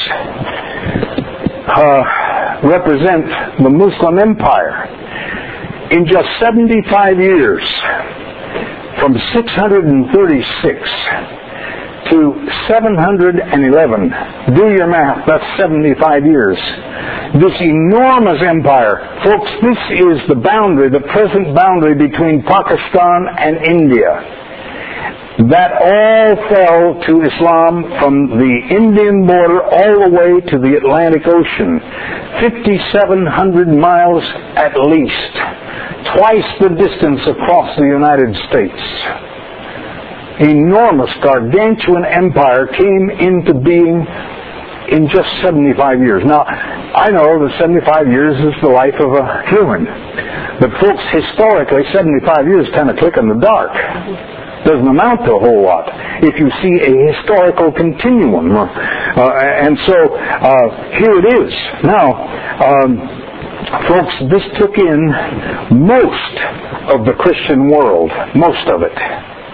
uh, represent the Muslim Empire. In just seventy-five years, from six hundred thirty-six to seven hundred eleven, do your math, that's seventy-five years. This enormous empire, folks, this is the boundary, the present boundary between Pakistan and India. That all fell to Islam from the Indian border all the way to the Atlantic Ocean. fifty-seven hundred miles at least. Twice the distance across the United States. Enormous, gargantuan empire came into being in just seventy-five years. Now, I know that seventy-five years is the life of a human. But folks, historically, seventy-five years kind of click in the dark. Doesn't amount to a whole lot if you see a historical continuum. Uh, and so, uh, here it is. Now, um, folks, this took in most of the Christian world, most of it,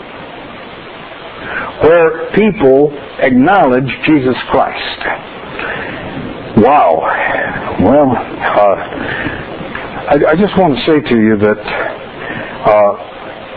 where people acknowledge Jesus Christ. Wow. Well, uh, I, I just want to say to you that uh,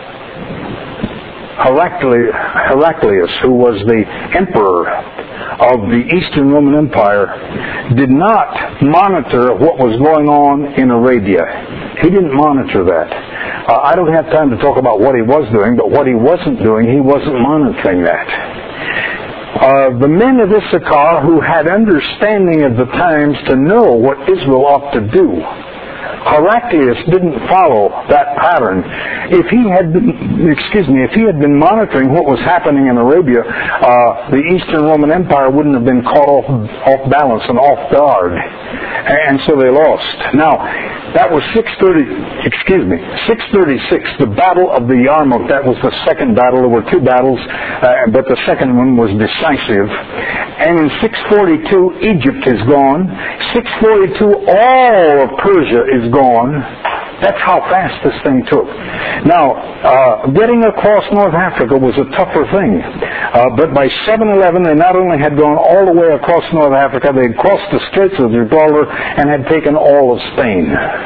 Heraclius, Heraclius, who was the emperor of the Eastern Roman Empire, did not monitor what was going on in Arabia. He didn't monitor that. Uh, I don't have time to talk about what he was doing, but what he wasn't doing, he wasn't monitoring that. Uh, the men of Issachar who had understanding of the times to know what Israel ought to do, Heraclius didn't follow that pattern. If he had been, excuse me, if he had been monitoring what was happening in Arabia, uh, the Eastern Roman Empire wouldn't have been caught off, off balance and off guard. And so they lost. Now, that was six thirty, excuse me, six thirty-six, the Battle of the Yarmouk. That was the second battle. There were two battles, uh, but the second one was decisive. And in six forty-two, Egypt is gone. six forty-two, all of Persia is gone. That's how fast this thing took. Now, uh, getting across North Africa was a tougher thing. Uh, but by seven eleven, they not only had gone all the way across North Africa, they had crossed the Straits of Gibraltar and had taken all of Spain.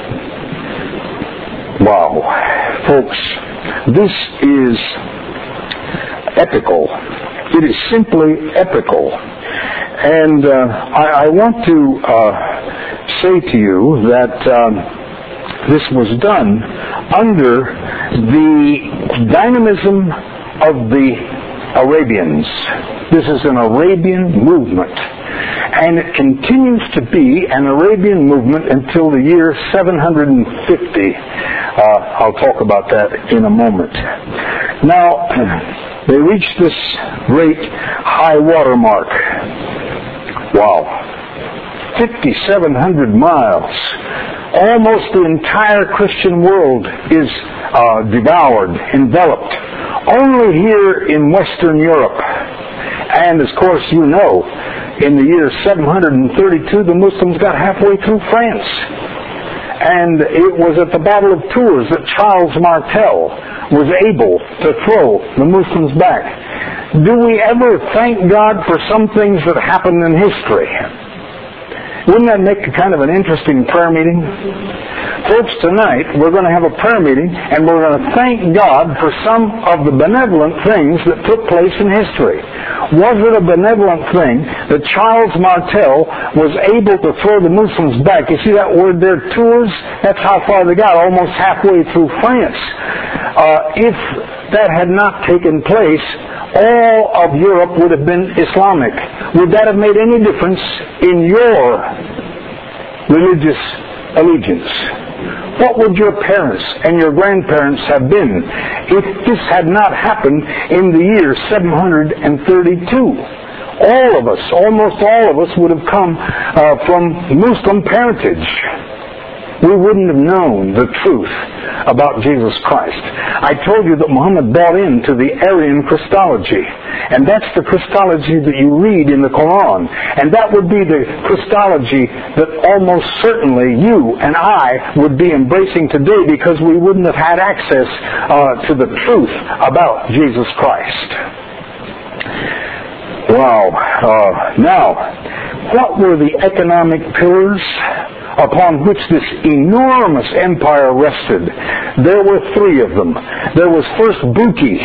Wow. Folks, this is epical. It is simply epical. And uh, I, I want to uh, say to you that um, this was done under the dynamism of the Arabians. This is an Arabian movement. And it continues to be an Arabian movement until the year seven hundred fifty. Uh, I'll talk about that in a moment. Now, they reached this great high water mark. Wow. fifty-seven hundred miles. Almost the entire Christian world is uh, devoured, enveloped. Only here in Western Europe. And, of course, you know, in the year seven hundred thirty-two, the Muslims got halfway through France. And it was at the Battle of Tours that Charles Martel was able to throw the Muslims back. Do we ever thank God for some things that happened in history? Wouldn't that make a kind of an interesting prayer meeting? Folks, tonight we're going to have a prayer meeting and we're going to thank God for some of the benevolent things that took place in history. Was it a benevolent thing that Charles Martel was able to throw the Muslims back? You see that word there, tours? That's how far they got, almost halfway through France. Uh, if that had not taken place, all of Europe would have been Islamic. Would that have made any difference in your religious allegiance? What would your parents and your grandparents have been if this had not happened in the year seven hundred thirty-two? All of us, almost all of us, would have come uh, from Muslim parentage. We wouldn't have known the truth about Jesus Christ. I told you that Muhammad bought into the Aryan Christology, and that's the Christology that you read in the Quran, and that would be the Christology that almost certainly you and I would be embracing today, because we wouldn't have had access uh, to the truth about Jesus Christ. Wow. Uh, now, what were the economic pillars upon which this enormous empire rested? There were three of them. There was first booty,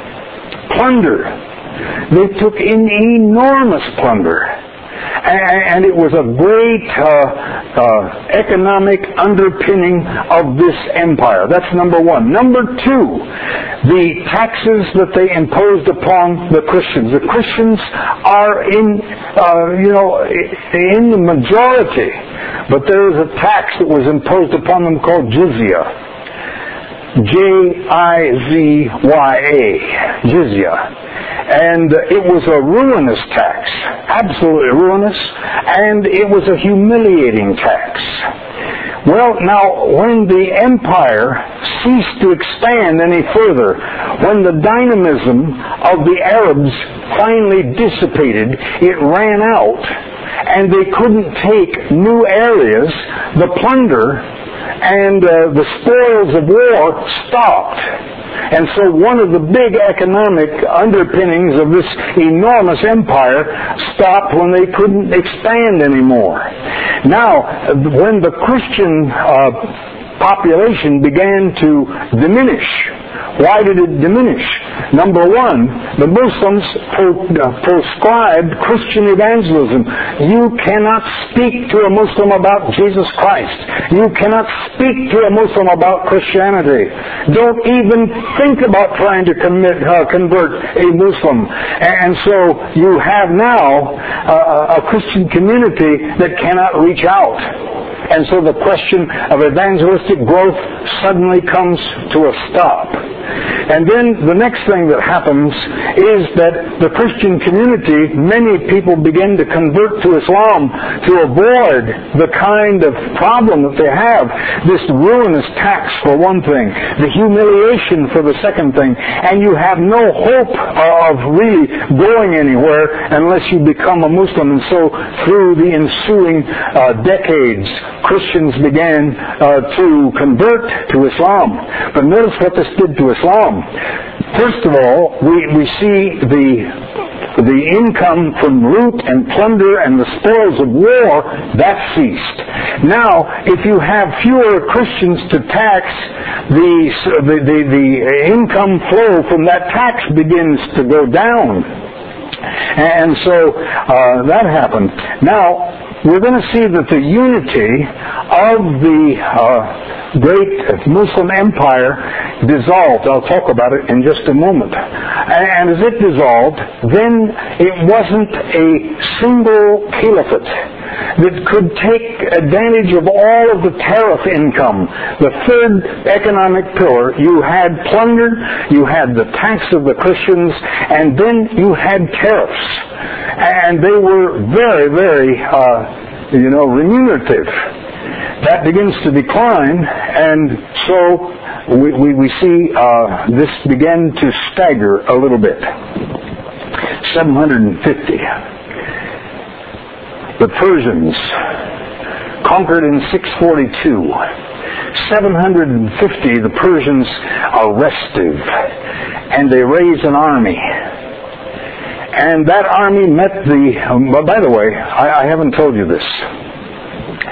plunder. They took in enormous plunder. And it was a great uh, uh, economic underpinning of this empire. That's number one. Number two, the taxes that they imposed upon the Christians. The Christians are in, uh, you know, in the majority, but there is a tax that was imposed upon them called jizya. J I Z Y A, jizya. And it was a ruinous tax, absolutely ruinous, and it was a humiliating tax. Well, now, when the empire ceased to expand any further, when the dynamism of the Arabs finally dissipated, it ran out, and they couldn't take new areas, the plunder and uh, the spoils of war stopped. And so one of the big economic underpinnings of this enormous empire stopped when they couldn't expand anymore. Now, when the Christian uh, population began to diminish, why did it diminish? Number one, the Muslims pro- uh, proscribed Christian evangelism. You cannot speak to a Muslim about Jesus Christ. You cannot speak to a Muslim about Christianity. Don't even think about trying to commit, uh, convert a Muslim. And so you have now uh, a Christian community that cannot reach out. And so the question of evangelistic growth suddenly comes to a stop. And then the next thing that happens is that the Christian community, many people begin to convert to Islam to avoid the kind of problem that they have. This ruinous tax for one thing, the humiliation for the second thing, and you have no hope of really going anywhere unless you become a Muslim. And so through the ensuing uh, decades, Christians began uh, to convert to Islam. But notice what this did to Islam. First of all, we, we see the the income from loot and plunder and the spoils of war, that ceased. Now, if you have fewer Christians to tax, the, the, the, the income flow from that tax begins to go down. And so uh, that happened. Now, we're going to see that the unity of the uh, great Muslim empire dissolved. I'll talk about it in just a moment. And as it dissolved, then it wasn't a single caliphate that could take advantage of all of the tariff income. The third economic pillar, you had plunder, you had the tax of the Christians, and then you had tariffs. And they were very, very, uh, you know, remunerative. That begins to decline, and so we, we, we see uh, this began to stagger a little bit. seven hundred fifty. The Persians conquered in six forty-two. seven hundred fifty, the Persians are restive, and they raise an army. And that army met the... Um, by the way, I, I haven't told you this.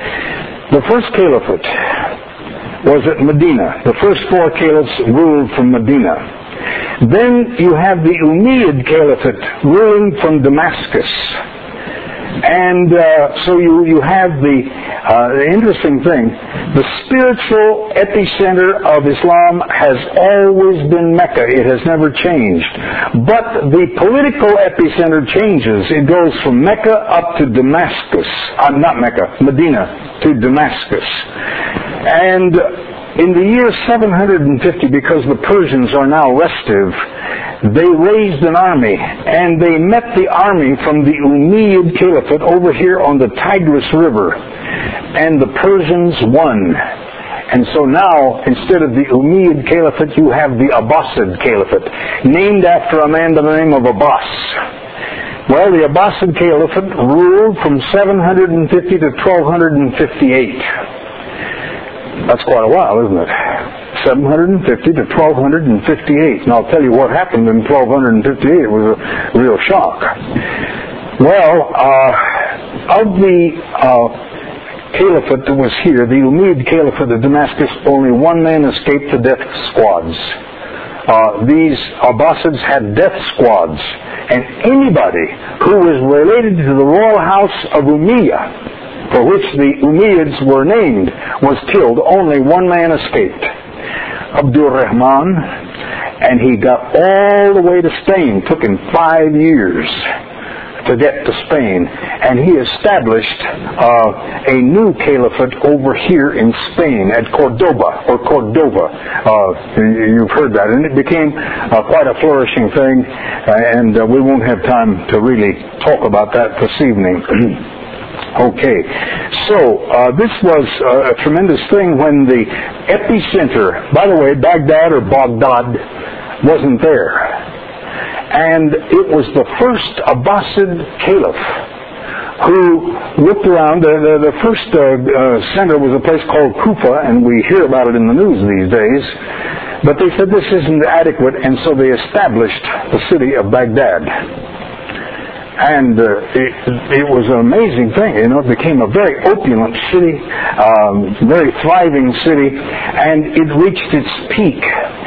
The first caliphate was at Medina. The first four caliphs ruled from Medina. Then you have the Umayyad Caliphate ruling from Damascus. And uh, so you, you have the, uh, the interesting thing, the spiritual epicenter of Islam has always been Mecca. It has never changed. But the political epicenter changes. It goes from Mecca up to Damascus. Uh, not Mecca, Medina to Damascus. And in the year seven hundred fifty, because the Persians are now restive, they raised an army, and they met the army from the Umayyad Caliphate over here on the Tigris River, and the Persians won. And so now, instead of the Umayyad Caliphate, you have the Abbasid Caliphate, named after a man by the name of Abbas. Well, the Abbasid Caliphate ruled from seven hundred fifty to twelve fifty-eight. That's quite a while, isn't it? seven hundred fifty to twelve fifty-eight. And I'll tell you what happened in twelve fifty-eight. It was a real shock. Well, uh, of the uh, caliphate that was here, the Umayyad Caliphate of Damascus, only one man escaped the death squads. Uh, these Abbasids had death squads. And anybody who was related to the royal house of Umayyah, for which the Umayyads were named, was killed. Only one man escaped, Abdul Rahman, and he got all the way to Spain. Took him five years to get to Spain, and he established uh, a new caliphate over here in Spain at Cordoba, or Cordova. Uh, you've heard that, and it became uh, quite a flourishing thing, and uh, we won't have time to really talk about that this evening. Okay, so uh, this was uh, a tremendous thing when the epicenter, by the way, Baghdad or Baghdad wasn't there. And it was the first Abbasid caliph who looked around. The, the, the first uh, uh, center was a place called Kufa, and we hear about it in the news these days. But they said this isn't adequate, and so they established the city of Baghdad. And uh, it, it was an amazing thing. You know, it became a very opulent city, um, very thriving city, and it reached its peak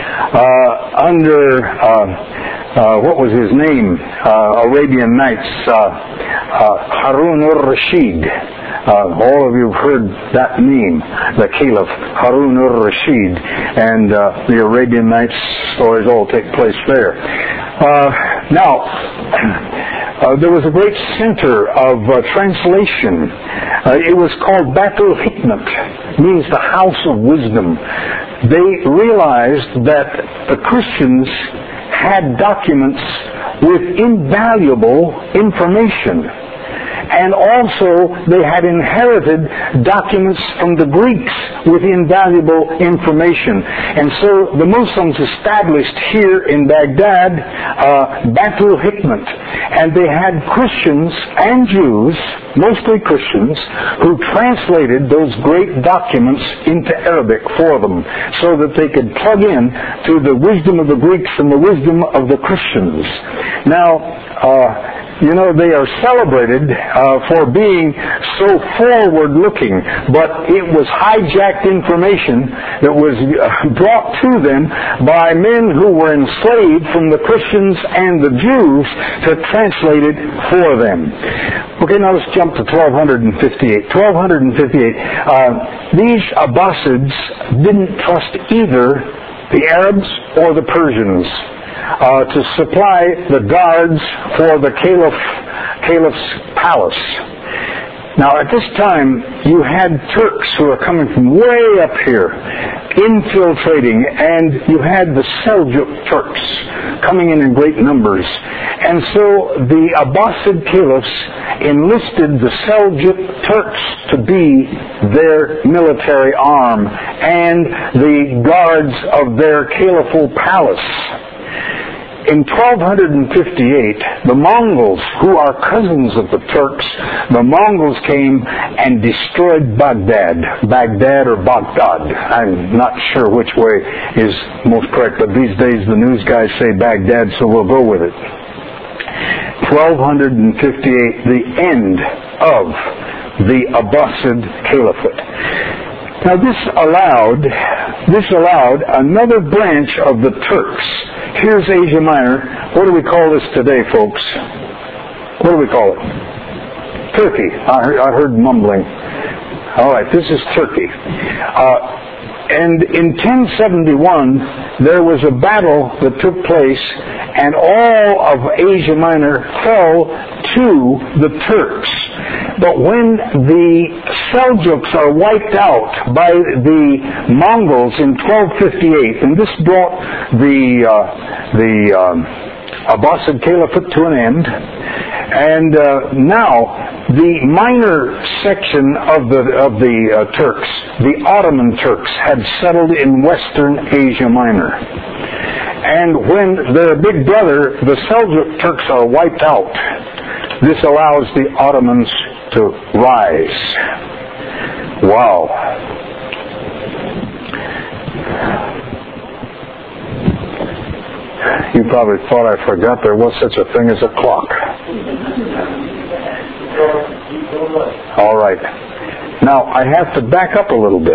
uh, under, uh, uh, what was his name? Uh, Arabian Nights, uh, uh, Harun al-Rashid. Uh, all of you have heard that name, the Caliph Harun al-Rashid, and uh, the Arabian Nights stories all take place there. Uh, now, uh, there was a great center of uh, translation. Uh, it was called Batul Hikmat, means the house of wisdom. They realized that the Christians had documents with invaluable information. And also, they had inherited documents from the Greeks with invaluable information. And so the Muslims established here in Baghdad uh, Batul Hikmat. And they had Christians and Jews, mostly Christians, who translated those great documents into Arabic for them so that they could plug in to the wisdom of the Greeks and the wisdom of the Christians. Now, uh, you know, they are celebrated uh, for being so forward-looking, but it was hijacked information that was uh, brought to them by men who were enslaved from the Christians and the Jews to translate it for them. Okay, now let's jump to twelve fifty-eight. twelve fifty-eight. Uh, these Abbasids didn't trust either the Arabs or the Persians Uh, to supply the guards for the caliph, caliph's palace. Now, at this time, you had Turks who were coming from way up here, infiltrating, and you had the Seljuk Turks coming in in great numbers. And so the Abbasid caliphs enlisted the Seljuk Turks to be their military arm and the guards of their caliphal palace. In twelve fifty-eight, the Mongols, who are cousins of the Turks, the Mongols came and destroyed Baghdad. Baghdad or Baghdad. I'm not sure which way is most correct, but these days the news guys say Baghdad, so we'll go with it. twelve fifty-eight, the end of the Abbasid Caliphate. Now this allowed, this allowed another branch of the Turks. Here's Asia Minor. What do we call this today, folks? What do we call it? Turkey. I heard, I heard mumbling. All right, this is Turkey. Uh, and in ten seventy-one, there was a battle that took place, and all of Asia Minor fell to the Turks. But when the Seljuks are wiped out by the Mongols in twelve fifty-eight, and this brought the uh, the um, Abbasid Caliphate to an end, and uh, now the minor section of the of the uh, Turks, the Ottoman Turks, had settled in Western Asia Minor. And when their big brother, the Seljuk Turks, are wiped out, this allows the Ottomans to rise. Wow. You probably thought I forgot there was such a thing as a clock. All right. Now, I have to back up a little bit.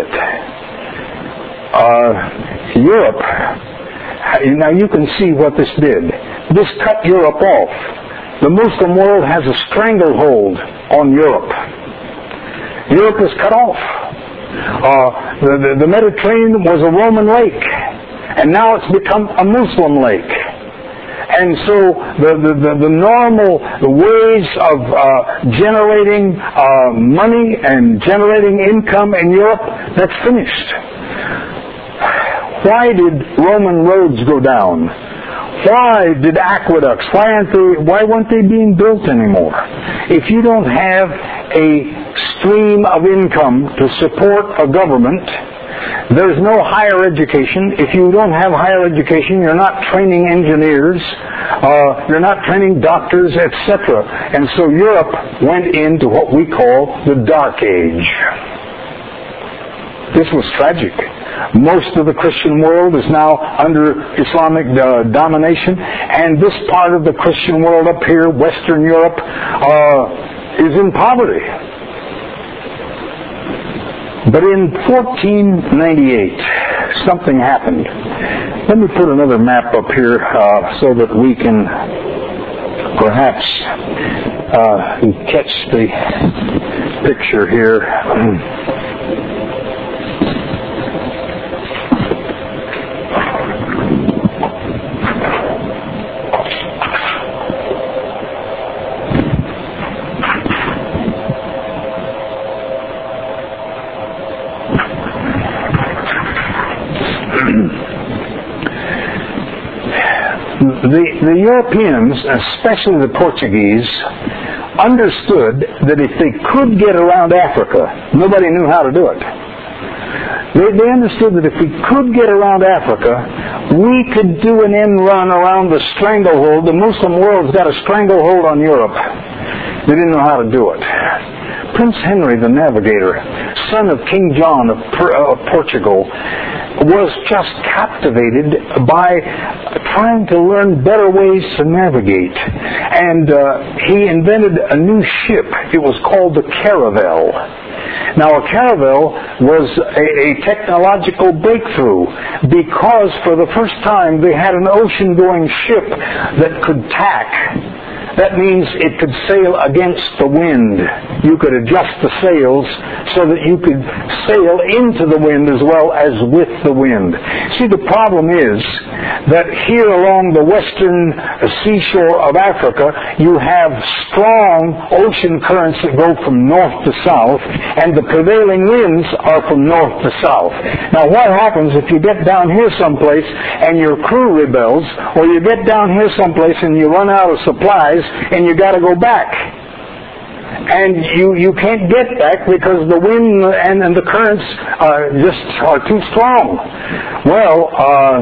Uh, Europe, now you can see what this did. This cut Europe off. The Muslim world has a stranglehold on Europe. Europe is cut off. Uh, the, the, the Mediterranean was a Roman lake, and now it's become a Muslim lake. And so the, the, the, the normal ways of uh, generating uh, money and generating income in Europe, that's finished. Why did Roman roads go down? Why did aqueducts, why aren't they, why weren't they being built anymore? If you don't have a stream of income to support a government, there's no higher education. If you don't have higher education, you're not training engineers, uh, you're not training doctors, et cetera. And so Europe went into what we call the Dark Age. This was tragic. Most of the Christian world is now under Islamic uh, domination, and this part of the Christian world up here, Western Europe, uh, is in poverty. But in fourteen ninety-eight, something happened. Let me put another map up here uh, so that we can perhaps uh, catch the picture here. The, the Europeans, especially the Portuguese, understood that if they could get around Africa, nobody knew how to do it. They, they understood that if we could get around Africa, we could do an end run around the stranglehold. The Muslim world's got a stranglehold on Europe. They didn't know how to do it. Prince Henry, the Navigator, son of King John of, of Portugal, was just captivated by trying to learn better ways to navigate. And uh, he invented a new ship. It was called the caravel. Now, a caravel was a, a technological breakthrough because for the first time they had an ocean-going ship that could tack. That means it could sail against the wind. You could adjust the sails so that you could sail into the wind as well as with the wind. See, the problem is that here along the western seashore of Africa, you have strong ocean currents that go from north to south, and the prevailing winds are from north to south. Now, what happens if you get down here someplace and your crew rebels, or you get down here someplace and you run out of supplies, and you got to go back, and you you can't get back because the wind and, and the currents uh, just are too strong. Well, uh,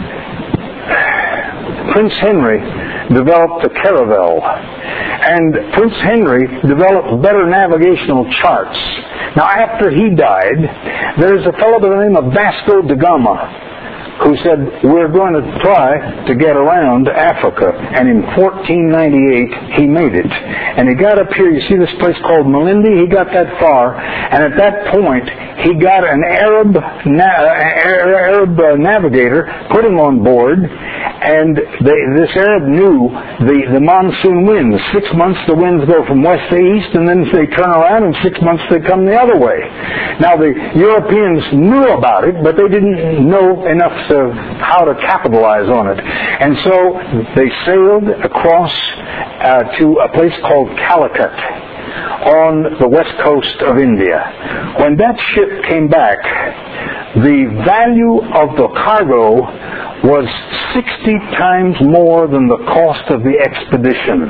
Prince Henry developed the caravel, and Prince Henry developed better navigational charts. Now, after he died, there's a fellow by the name of Vasco da Gama who said, we're going to try to get around Africa. And in fourteen ninety-eight, he made it. And he got up here, you see this place called Malindi? He got that far, and at that point, he got an Arab na- Arab uh, navigator, put him on board, and they, this Arab knew the, the monsoon winds. Six months the winds go from west to east, and then they turn around, and six months they come the other way. Now, the Europeans knew about it, but they didn't know enough of how to capitalize on it. And so they sailed across uh, to a place called Calicut on the west coast of India. When that ship came back, the value of the cargo was sixty times more than the cost of the expedition.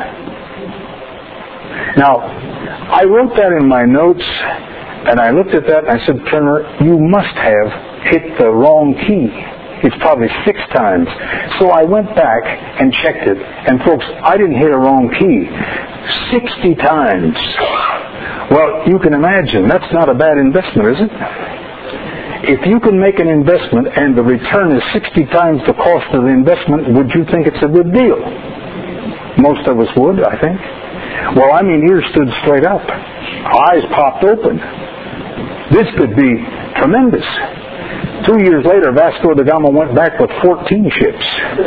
Now, I wrote that in my notes, and I looked at that and I said, Turner, you must have hit the wrong key. It's probably six times. So I went back and checked it, and folks, I didn't hit a wrong key. sixty times. Well, you can imagine, that's not a bad investment, is it? If you can make an investment and the return is sixty times the cost of the investment, would you think it's a good deal? Most of us would, I think. Well, I mean, ears stood straight up. Eyes popped open. This could be tremendous. Two years later, Vasco da Gama went back with fourteen ships.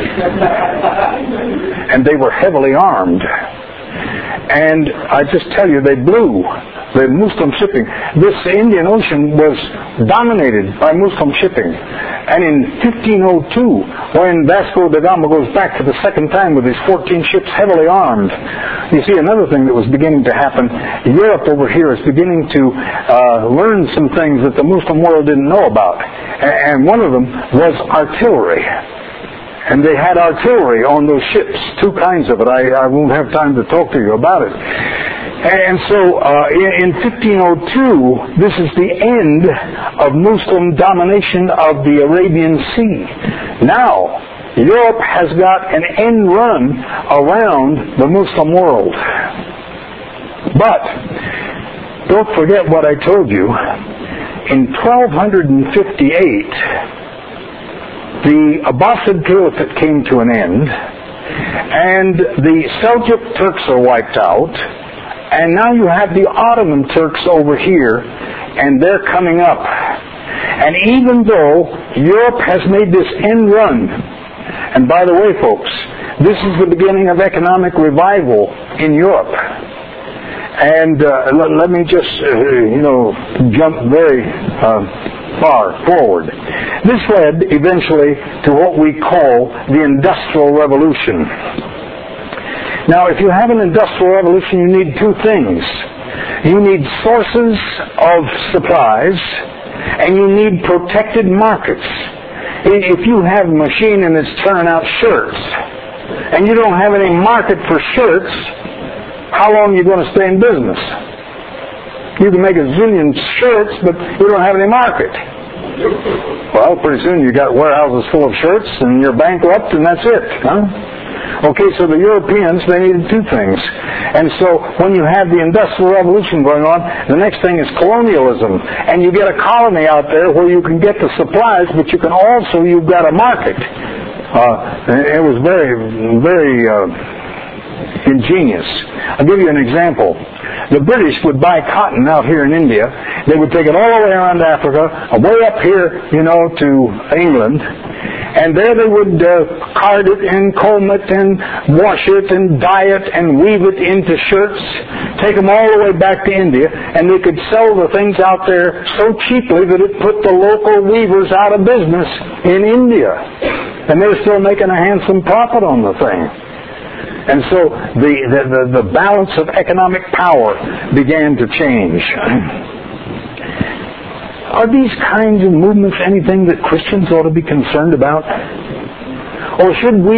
And they were heavily armed. And I just tell you, they blew the Muslim shipping. This Indian Ocean was dominated by Muslim shipping. And in fifteen oh two, when Vasco da Gama goes back for the second time with his fourteen ships heavily armed, you see another thing that was beginning to happen. Europe over here is beginning to uh, learn some things that the Muslim world didn't know about. And one of them was artillery. And they had artillery on those ships, two kinds of it. I, I won't have time to talk to you about it. And so uh, in, in fifteen oh two, this is the end of Muslim domination of the Arabian Sea. Now, Europe has got an end run around the Muslim world. But don't forget what I told you. In twelve fifty-eight, the Abbasid Caliphate came to an end, and the Seljuk Turks are wiped out, and now you have the Ottoman Turks over here, and they're coming up. And even though Europe has made this end run, and by the way, folks, this is the beginning of economic revival in Europe. And uh, let, let me just, uh, you know, jump very uh, far forward. This led eventually to what we call the Industrial Revolution. Now, if you have an Industrial Revolution, you need two things. You need sources of supplies, and you need protected markets. If you have a machine and it's turning out shirts, and you don't have any market for shirts, how long are you going to stay in business? You can make a zillion shirts, but you don't have any market. Well, pretty soon you got warehouses full of shirts, and you're bankrupt, and that's it, huh? Okay, so the Europeans, they needed two things. And so when you have the Industrial Revolution going on, the next thing is colonialism. And you get a colony out there where you can get the supplies, but you can also, you've got a market. Uh, it was very, very uh, ingenious. I'll give you an example. The British would buy cotton out here in India. They would take it all the way around Africa, way up here, you know, to England. And there they would uh, card it and comb it and wash it and dye it and weave it into shirts, take them all the way back to India, and they could sell the things out there so cheaply that it put the local weavers out of business in India. And they were still making a handsome profit on the thing. And so the, the, the, the balance of economic power began to change. Are these kinds of movements anything that Christians ought to be concerned about? Or should we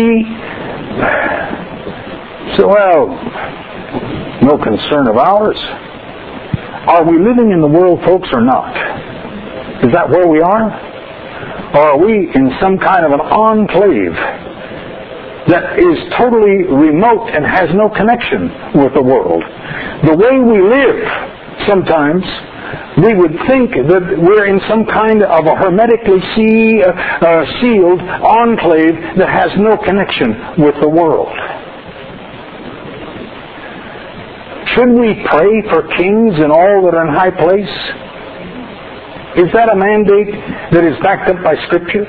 say, well, no concern of ours? Are we living in the world, folks, or not? Is that where we are? Or are we in some kind of an enclave that is totally remote and has no connection with the world? The way we live sometimes we would think that we're in some kind of a hermetically see, uh, uh, sealed enclave that has no connection with the world. Should we pray for kings and all that are in high place? Is that a mandate that is backed up by Scripture?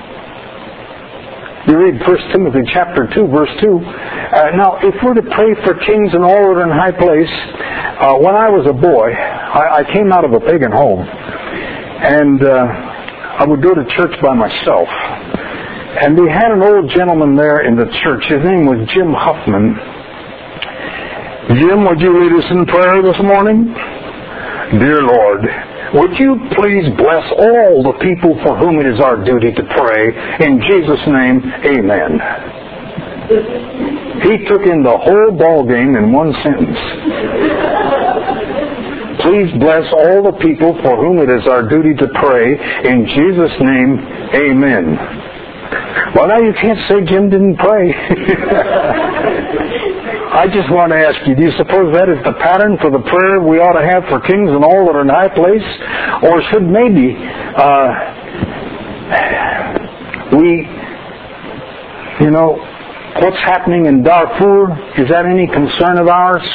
You read First Timothy chapter two, verse two. Uh, now, if we're to pray for kings and all that are in high place, uh, when I was a boy, I, I came out of a pagan home, and uh, I would go to church by myself. And we had an old gentleman there in the church. His name was Jim Huffman. Jim, would you lead us in prayer this morning? Dear Lord, would you please bless all the people for whom it is our duty to pray. In Jesus' name, amen. He took in the whole ball game in one sentence. Please bless all the people for whom it is our duty to pray. In Jesus' name, amen. Well, now you can't say Jim didn't pray. I just want to ask you, do you suppose that is the pattern for the prayer we ought to have for kings and all that are in high place? Or should maybe uh, we, you know, what's happening in Darfur, is that any concern of ours?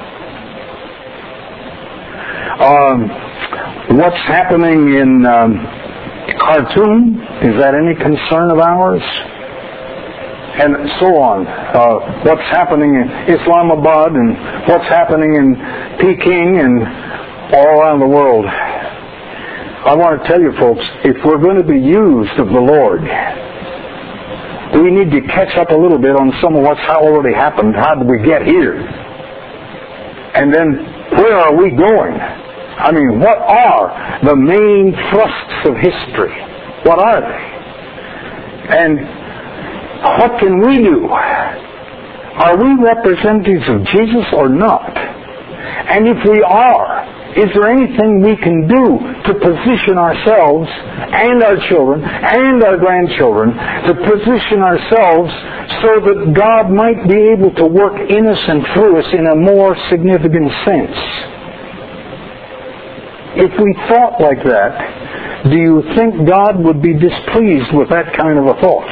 Um, what's happening in um, Khartoum, is that any concern of ours? And so on. Uh, what's happening in Islamabad and what's happening in Peking and all around the world. I want to tell you folks, if we're going to be used of the Lord, we need to catch up a little bit on some of what's already happened. How did we get here? And then, where are we going? I mean, what are the main thrusts of history? What are they? And what can we do? Are we representatives of Jesus or not? And if we are, is there anything we can do to position ourselves and our children and our grandchildren to position ourselves so that God might be able to work in us and through us in a more significant sense? If we thought like that, do you think God would be displeased with that kind of a thought?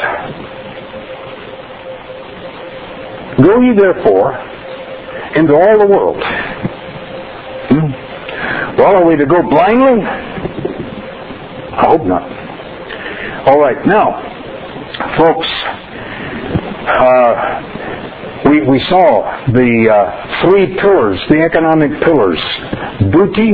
Go ye therefore into all the world. Hmm? Well, are we to go blindly? I hope not. All right, now, folks, uh, we, we saw the uh, three pillars, the economic pillars, booty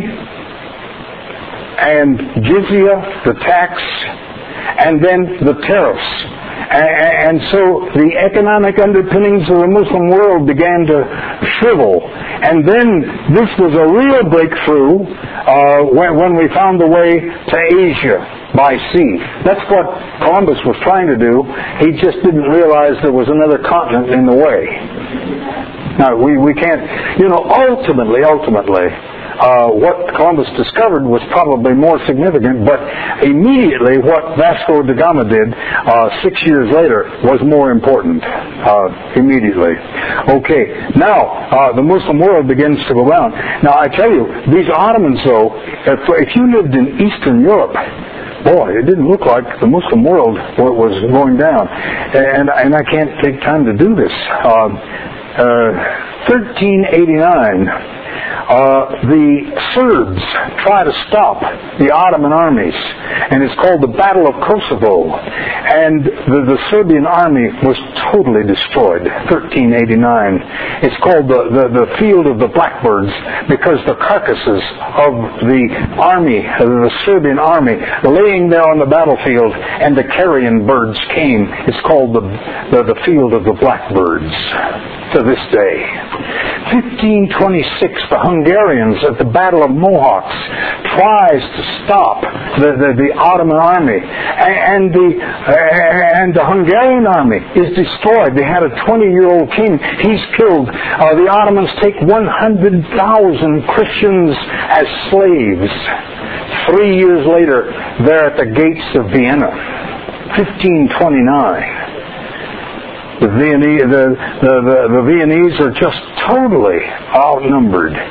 and jizya, the tax, and then the tariffs. And so the economic underpinnings of the Muslim world began to shrivel. And then this was a real breakthrough uh, when, when we found the way to Asia by sea. That's what Columbus was trying to do. He just didn't realize there was another continent in the way. Now, we, we can't, you know, ultimately, ultimately, Uh, what Columbus discovered was probably more significant, but immediately what Vasco da Gama did uh, six years later was more important. Uh, immediately. Okay, now uh, the Muslim world begins to go round. Now I tell you, these Ottomans though, if, if you lived in Eastern Europe, boy, it didn't look like the Muslim world was going down. And, and I can't take time to do this. Uh, uh, thirteen eighty-nine, Uh, the Serbs try to stop the Ottoman armies, and it's called the Battle of Kosovo. And the, the Serbian army was totally destroyed, thirteen eighty-nine. It's called the, the, the Field of the Blackbirds because the carcasses of the army, of the Serbian army, laying there on the battlefield, and the carrion birds came. It's called the, the, the Field of the Blackbirds to this day. fifteen twenty-six, the Hungarians at the Battle of Mohacs tries to stop the, the, the Ottoman army, and the and the Hungarian army is destroyed. They had a twenty-year-old king. He's killed. Uh, the Ottomans take one hundred thousand Christians as slaves. Three years later, they're at the gates of Vienna. fifteen twenty-nine. The Viennese, the, the, the, the Viennese are just totally outnumbered.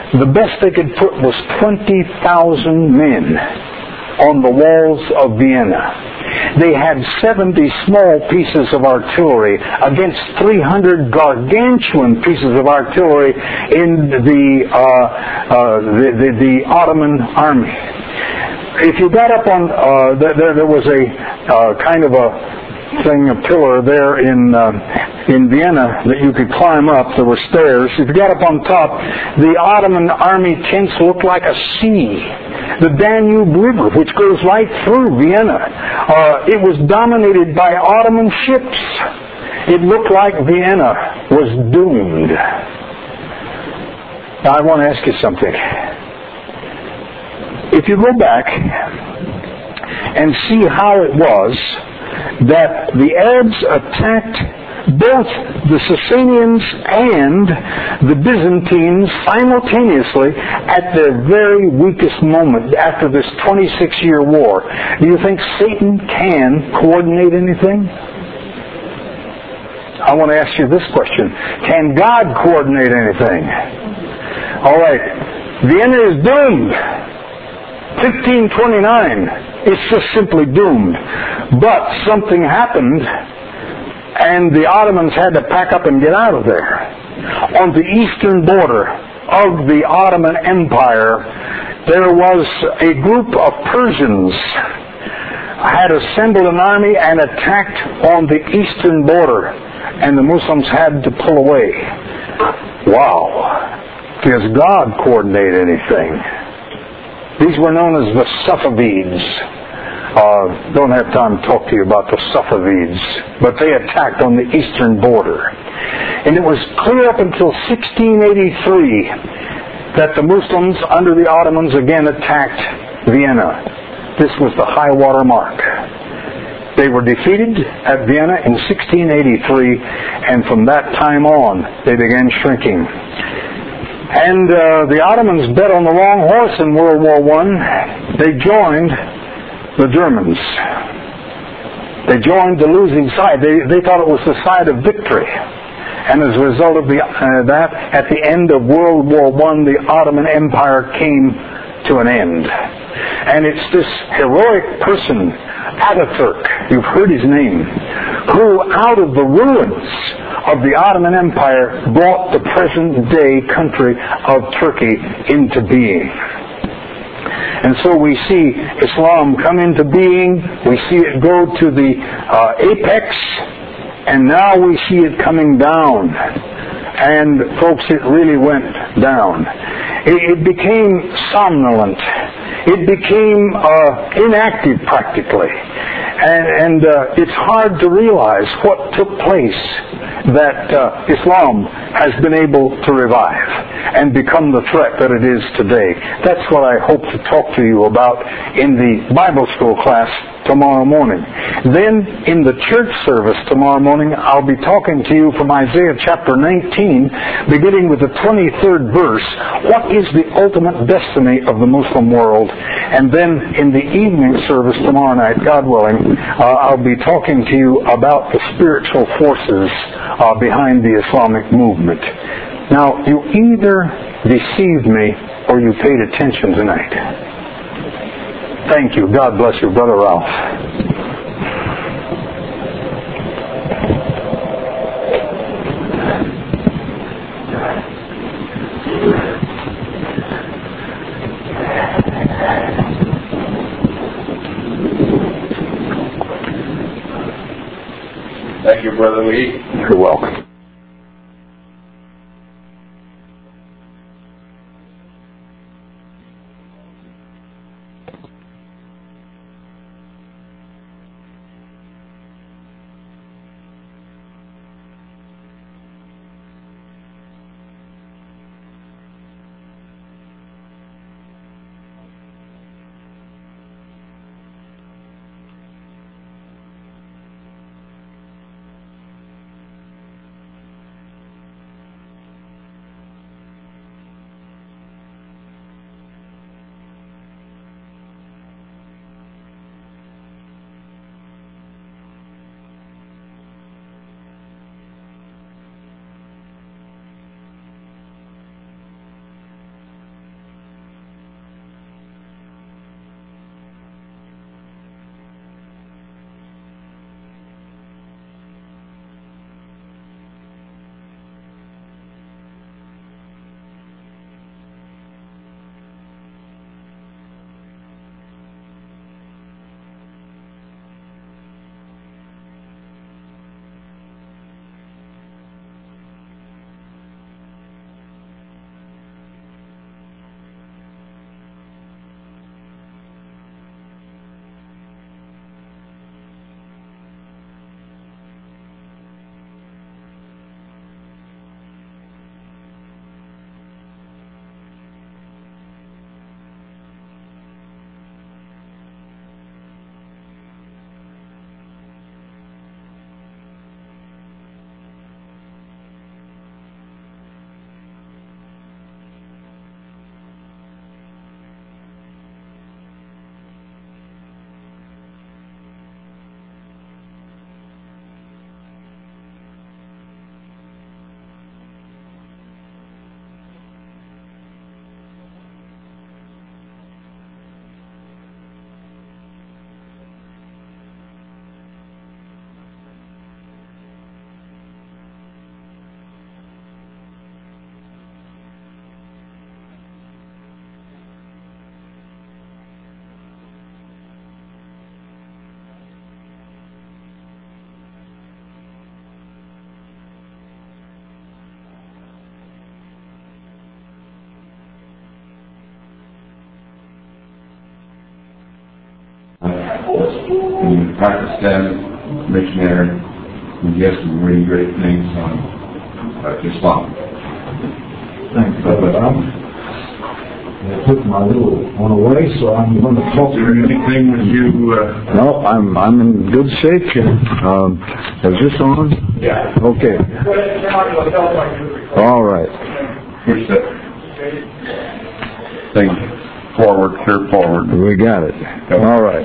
The best they could put was twenty thousand men on the walls of Vienna. They had seventy small pieces of artillery against three hundred gargantuan pieces of artillery in the, uh, uh, the, the, the Ottoman army. If you got up on, uh, there, there was a uh, kind of a thing, a pillar there in uh, in Vienna that you could climb up. There were stairs. If you got up on top, the Ottoman army tents looked like a sea. The Danube River, which goes right through Vienna, uh, it was dominated by Ottoman ships. It looked like Vienna was doomed. Now I want to ask you something. If you go back and see how it was that the Arabs attacked both the Sasanians and the Byzantines simultaneously at their very weakest moment after this twenty-six year war, do you think Satan can coordinate anything? I want to ask you this question. Can God coordinate anything? All right. Vienna is doomed. fifteen twenty-nine. It's just simply doomed. But something happened, and the Ottomans had to pack up and get out of there. On the eastern border of the Ottoman Empire, there was a group of Persians had assembled an army and attacked on the eastern border, and the Muslims had to pull away. Wow. Does God coordinate anything? These were known as the Safavids. Uh, don't have time to talk to you about the Safavids, but they attacked on the eastern border. And it was clear up until sixteen eighty-three that the Muslims under the Ottomans again attacked Vienna. This was the high water mark. They were defeated at Vienna in sixteen eighty-three, and from that time on they began shrinking. And uh, the Ottomans bet on the wrong horse in World War One. They joined the Germans. They joined the losing side. They, they thought it was the side of victory. And as a result of the, uh, that, at the end of World War One, the Ottoman Empire came to an end. And it's this heroic person, Ataturk, you've heard his name, who out of the ruins of the Ottoman Empire brought the present-day country of Turkey into being. And so we see Islam come into being, we see it go to the uh, apex, and now we see it coming down. And folks, it really went down. It, it became somnolent. It became uh, inactive practically. And, and uh, it's hard to realize what took place that uh, Islam has been able to revive and become the threat that it is today. That's what I hope to talk to you about in the Bible school class tomorrow morning. Then in the church service tomorrow morning, I'll be talking to you from Isaiah chapter nineteen, beginning with the twenty-third verse. What is the ultimate destiny of the Muslim world? And then in the evening service tomorrow night, God willing, uh, I'll be talking to you about the spiritual forces uh, behind the Islamic movement. Now, you either deceived me or you paid attention tonight. Thank you. God bless you, Brother Ralph. Thank you, Brother Lee. You're welcome. and Pakistan missionary, and he has some really great things on uh, Islam. Thanks, Brother Bob. I took my little one away, so I'm going to talk to you. Anything with you? Uh, no, I'm I'm in good shape. Um, is this on? yeah. Okay. All right. Push that thing forward, clear forward. We got it. All right.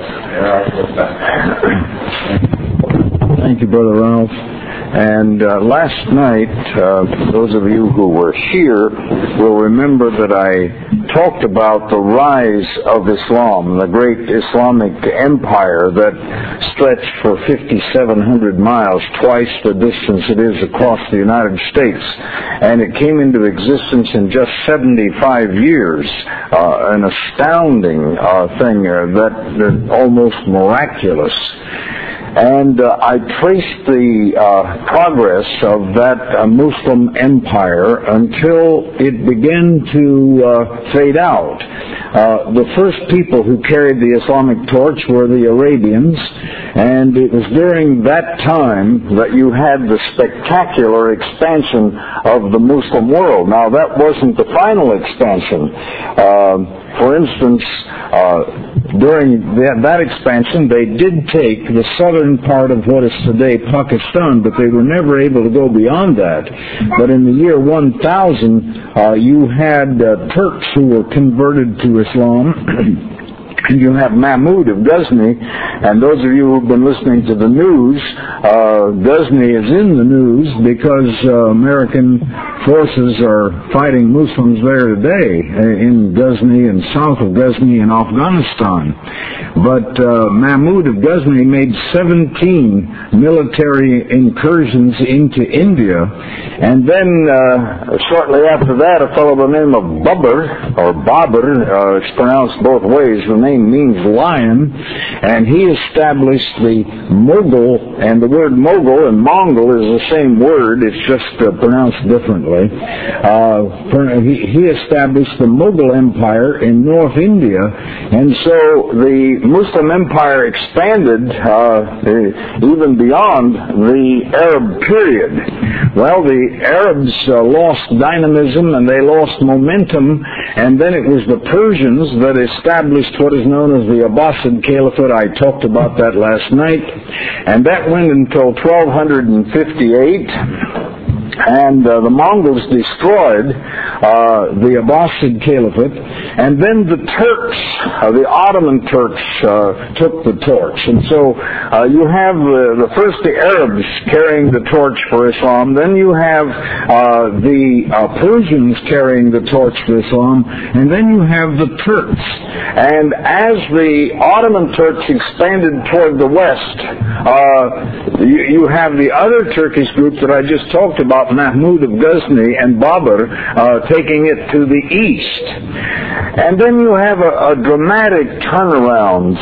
Thank you, Brother Ralph. And uh, last night, uh, those of you who were here will remember that I talked about the rise of Islam, the great Islamic empire that stretched for fifty-seven hundred miles, twice the distance it is across the United States. And it came into existence in just seventy-five years, uh, an astounding uh, thing uh, that, that almost miraculous. And uh, I traced the uh, progress of that uh, Muslim empire until it began to uh, fade out. Uh, the first people who carried the Islamic torch were the Arabians, and it was during that time that you had the spectacular expansion of the Muslim world. Now, that wasn't the final expansion. Uh, for instance, uh, during that, that expansion, they did take the southern part of what is today Pakistan, but they were never able to go beyond that. But in the year one thousand, uh, you had uh, Turks who were converted to Islam. And you have Mahmud of Ghazni, and those of you who've been listening to the news, uh, Ghazni is in the news because uh, American forces are fighting Muslims there today, in Ghazni and south of Ghazni in Afghanistan. But uh, Mahmud of Ghazni made seventeen military incursions into India, and then uh, shortly after that, a fellow by the name of Babur, or Babur, uh, it's pronounced both ways, the name means lion, and he established the Mughal, and the word Mughal and Mongol is the same word, it's just uh, pronounced differently. Uh, he, he established the Mughal Empire in North India, and so the Muslim Empire expanded uh, even beyond the Arab period. Well, the Arabs uh, lost dynamism and they lost momentum, and then it was the Persians that established what is known as the Abbasid Caliphate. I talked about that last night, and that went until twelve fifty-eight. And uh, the Mongols destroyed uh, the Abbasid Caliphate, and then the Turks, uh, the Ottoman Turks, uh, took the torch. And so uh, you have uh, the first the Arabs carrying the torch for Islam, then you have uh, the uh, Persians carrying the torch for Islam, and then you have the Turks. And as the Ottoman Turks expanded toward the west, uh, you, you have the other Turkish group that I just talked about, Mahmud of Ghazni and Babur, uh, taking it to the east. And then you have a, a dramatic turnaround.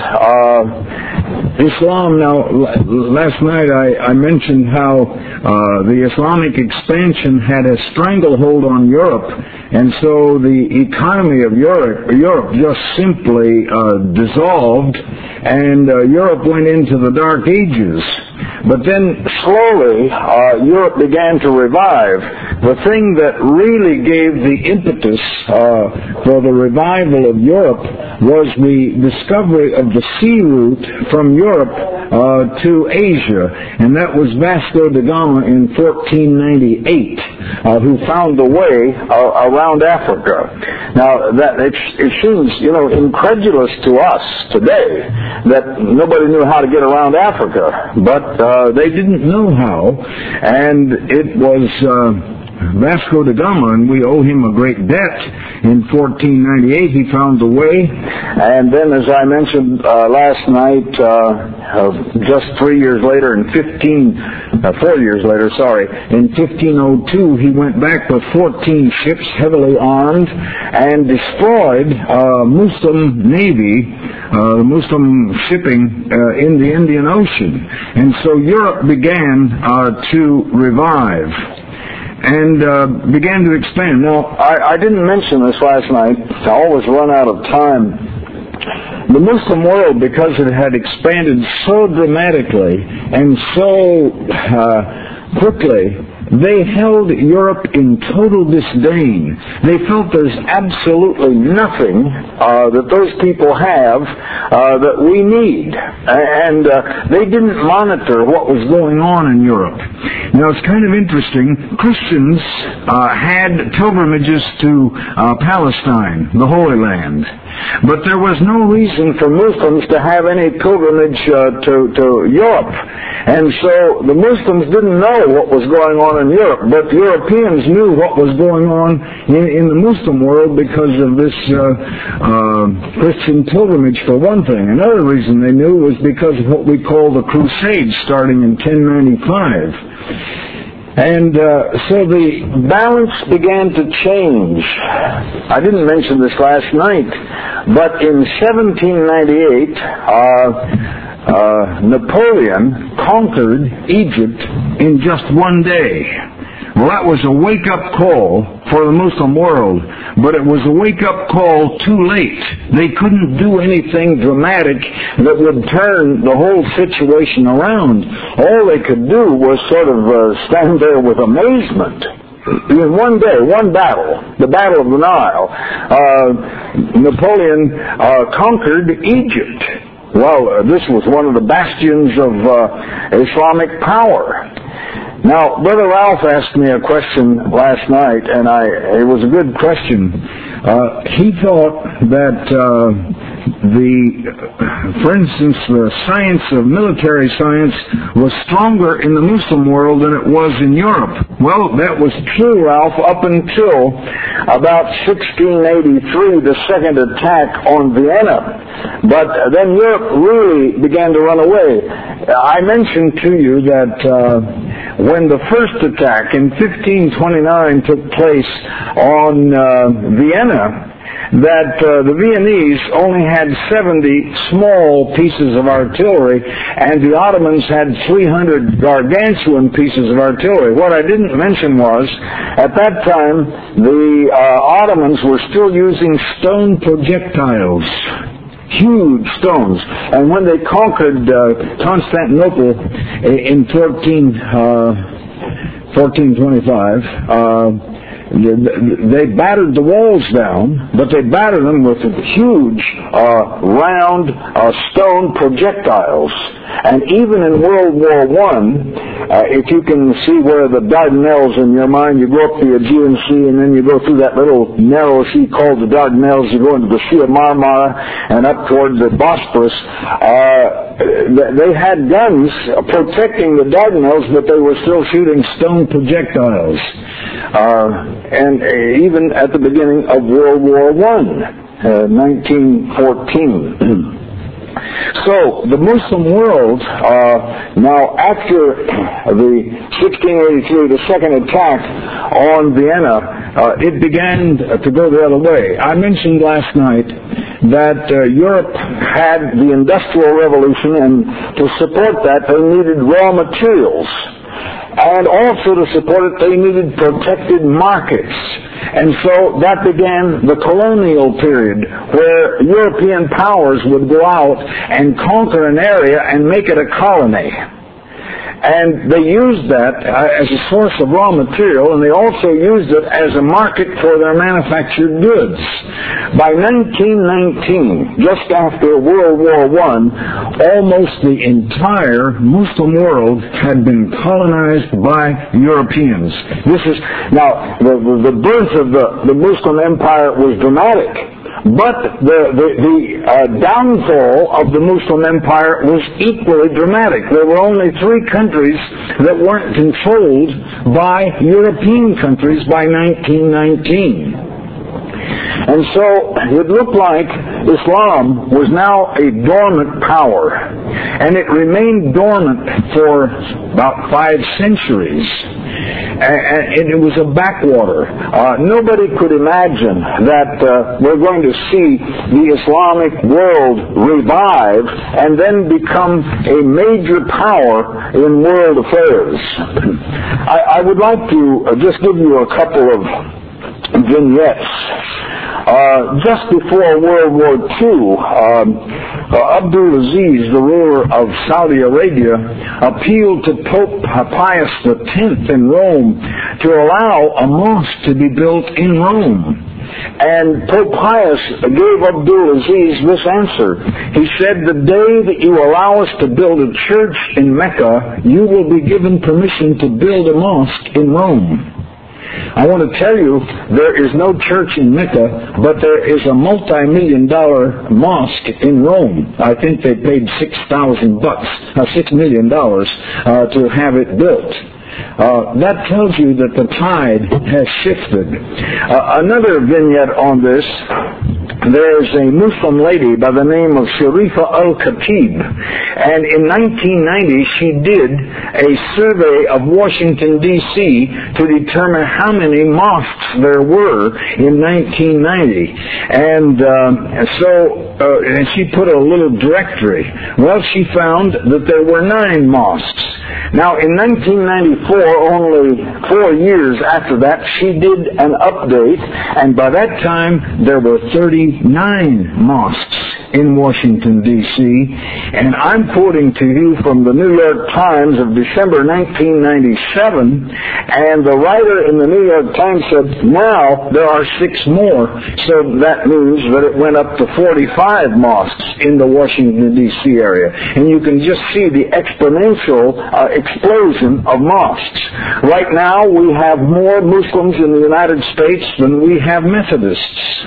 Uh, Islam, now, last night I, I mentioned how uh, the Islamic expansion had a stranglehold on Europe, and so the economy of Europe, Europe just simply uh, dissolved, and uh, Europe went into the Dark Ages. But then slowly uh, Europe began to revive. The thing that really gave the impetus uh, for the revival of Europe was the discovery of the sea route from Europe uh, to Asia, and that was Vasco da Gama in fourteen ninety-eight, uh, who found the way uh, around Africa. Now, that it, it seems, you know, incredulous to us today that nobody knew how to get around Africa, but uh, they didn't know how, and it was Uh, Vasco da Gama, and we owe him a great debt. In fourteen ninety-eight, he found the way, and then, as I mentioned uh, last night, uh, uh, just three years later, in fifteen, uh, four years later, sorry, in fifteen oh two, he went back with fourteen ships, heavily armed, and destroyed uh, Muslim navy, uh, Muslim shipping uh, in the Indian Ocean, and so Europe began uh, to revive and uh, began to expand. Now, I, I didn't mention this last night. I always run out of time. the Muslim world, because it had expanded so dramatically and so uh, quickly, they held Europe in total disdain. They felt there's absolutely nothing uh, that those people have uh, that we need. And uh, they didn't monitor what was going on in Europe. Now, it's kind of interesting. Christians uh, had pilgrimages to uh, Palestine, the Holy Land. But there was no reason for Muslims to have any pilgrimage uh, to, to Europe. And so the Muslims didn't know what was going on in Europe, but Europeans knew what was going on in, in the Muslim world because of this uh, uh, Christian pilgrimage, for one thing. Another reason they knew was because of what we call the Crusades, starting in ten ninety-five. And uh, so the balance began to change. I didn't mention this last night, but in seventeen ninety-eight, uh, uh, Napoleon conquered Egypt in just one day. Well, that was a wake-up call for the Muslim world, but it was a wake-up call too late. They couldn't do anything dramatic that would turn the whole situation around. All they could do was sort of uh, stand there with amazement. In one day, one battle, the Battle of the Nile, uh, Napoleon uh, conquered Egypt. Well, uh, this was one of the bastions of uh, Islamic power. Now, Brother Ralph asked me a question last night, and I it was a good question. Uh, he thought that uh, the, for instance, the science of military science was stronger in the Muslim world than it was in Europe. Well, that was true, Ralph, up until about sixteen eighty-three, the second attack on Vienna. But then Europe really began to run away. I mentioned to you that uh, when the first attack in fifteen twenty-nine took place on uh, Vienna, that uh, the Viennese only had seventy small pieces of artillery, and the Ottomans had three hundred gargantuan pieces of artillery. What I didn't mention was, at that time, the uh, Ottomans were still using stone projectiles. Huge stones. And when they conquered uh, Constantinople in fourteen, uh, fourteen twenty-five, uh, they battered the walls down, but they battered them with huge, uh, round, uh, stone projectiles. And even in World War One, uh, if you can see where the Dardanelles in your mind, you go up the Aegean Sea and then you go through that little narrow sea called the Dardanelles, you go into the Sea of Marmara and up toward the Bosporus. Uh, they had guns protecting the Dardanelles, but they were still shooting stone projectiles. Uh, and uh, even at the beginning of World War One, uh, nineteen fourteen. So the Muslim world, uh, now after the sixteen eighty-three, the second attack on Vienna, uh, it began to go the other way. I mentioned last night that uh, Europe had the Industrial Revolution, and to support that they needed raw materials. And also to support it, they needed protected markets. And so that began the colonial period, where European powers would go out and conquer an area and make it a colony. And they used that uh, as a source of raw material, and they also used it as a market for their manufactured goods. By nineteen nineteen, just after World War One, almost the entire Muslim world had been colonized by Europeans. This is now the, the, the birth of the, the Muslim Empire was dramatic. But the, the, the uh, downfall of the Muslim Empire was equally dramatic. There were only three countries that weren't controlled by European countries by nineteen nineteen. And so it looked like Islam was now a dormant power. And it remained dormant for about five centuries. And it was a backwater. Uh, nobody could imagine that uh, we're going to see the Islamic world revive and then become a major power in world affairs. I, I would like to just give you a couple of vignettes. Uh, just before World War Two, um, uh, Abdulaziz, the ruler of Saudi Arabia, appealed to Pope Pius the tenth in Rome to allow a mosque to be built in Rome. And Pope Pius gave Abdulaziz this answer. He said, the day that you allow us to build a church in Mecca, you will be given permission to build a mosque in Rome. I want to tell you, there is no church in Mecca, but there is a multi-million dollar mosque in Rome. I think they paid six thousand bucks, uh, six million dollars, uh, to have it built. Uh, that tells you that the tide has shifted. Uh, another vignette on this, there's a Muslim lady by the name of Sharifa Al-Khatib, and in nineteen ninety she did a survey of Washington, D C to determine how many mosques there were in nineteen ninety. And uh, so uh, and she put a little directory. Well, she found that there were nine mosques. Now, in nineteen ninety-four, only four years after that, she did an update, and by that time, there were thirty-nine mosques in Washington, D C, and I'm quoting to you from the New York Times of December nineteen ninety-seven, and the writer in the New York Times said, now there are six more, so that means that it went up to forty-five mosques in the Washington, D C area, and you can just see the exponential uh, explosion of mosques. Right now, we have more Muslims in the United States than we have Methodists.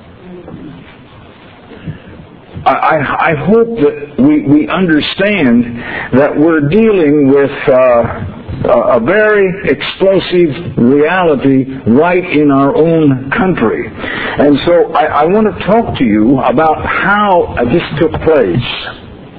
I, I hope that we, we understand that we're dealing with uh, a very explosive reality right in our own country. And so I, I want to talk to you about how this took place.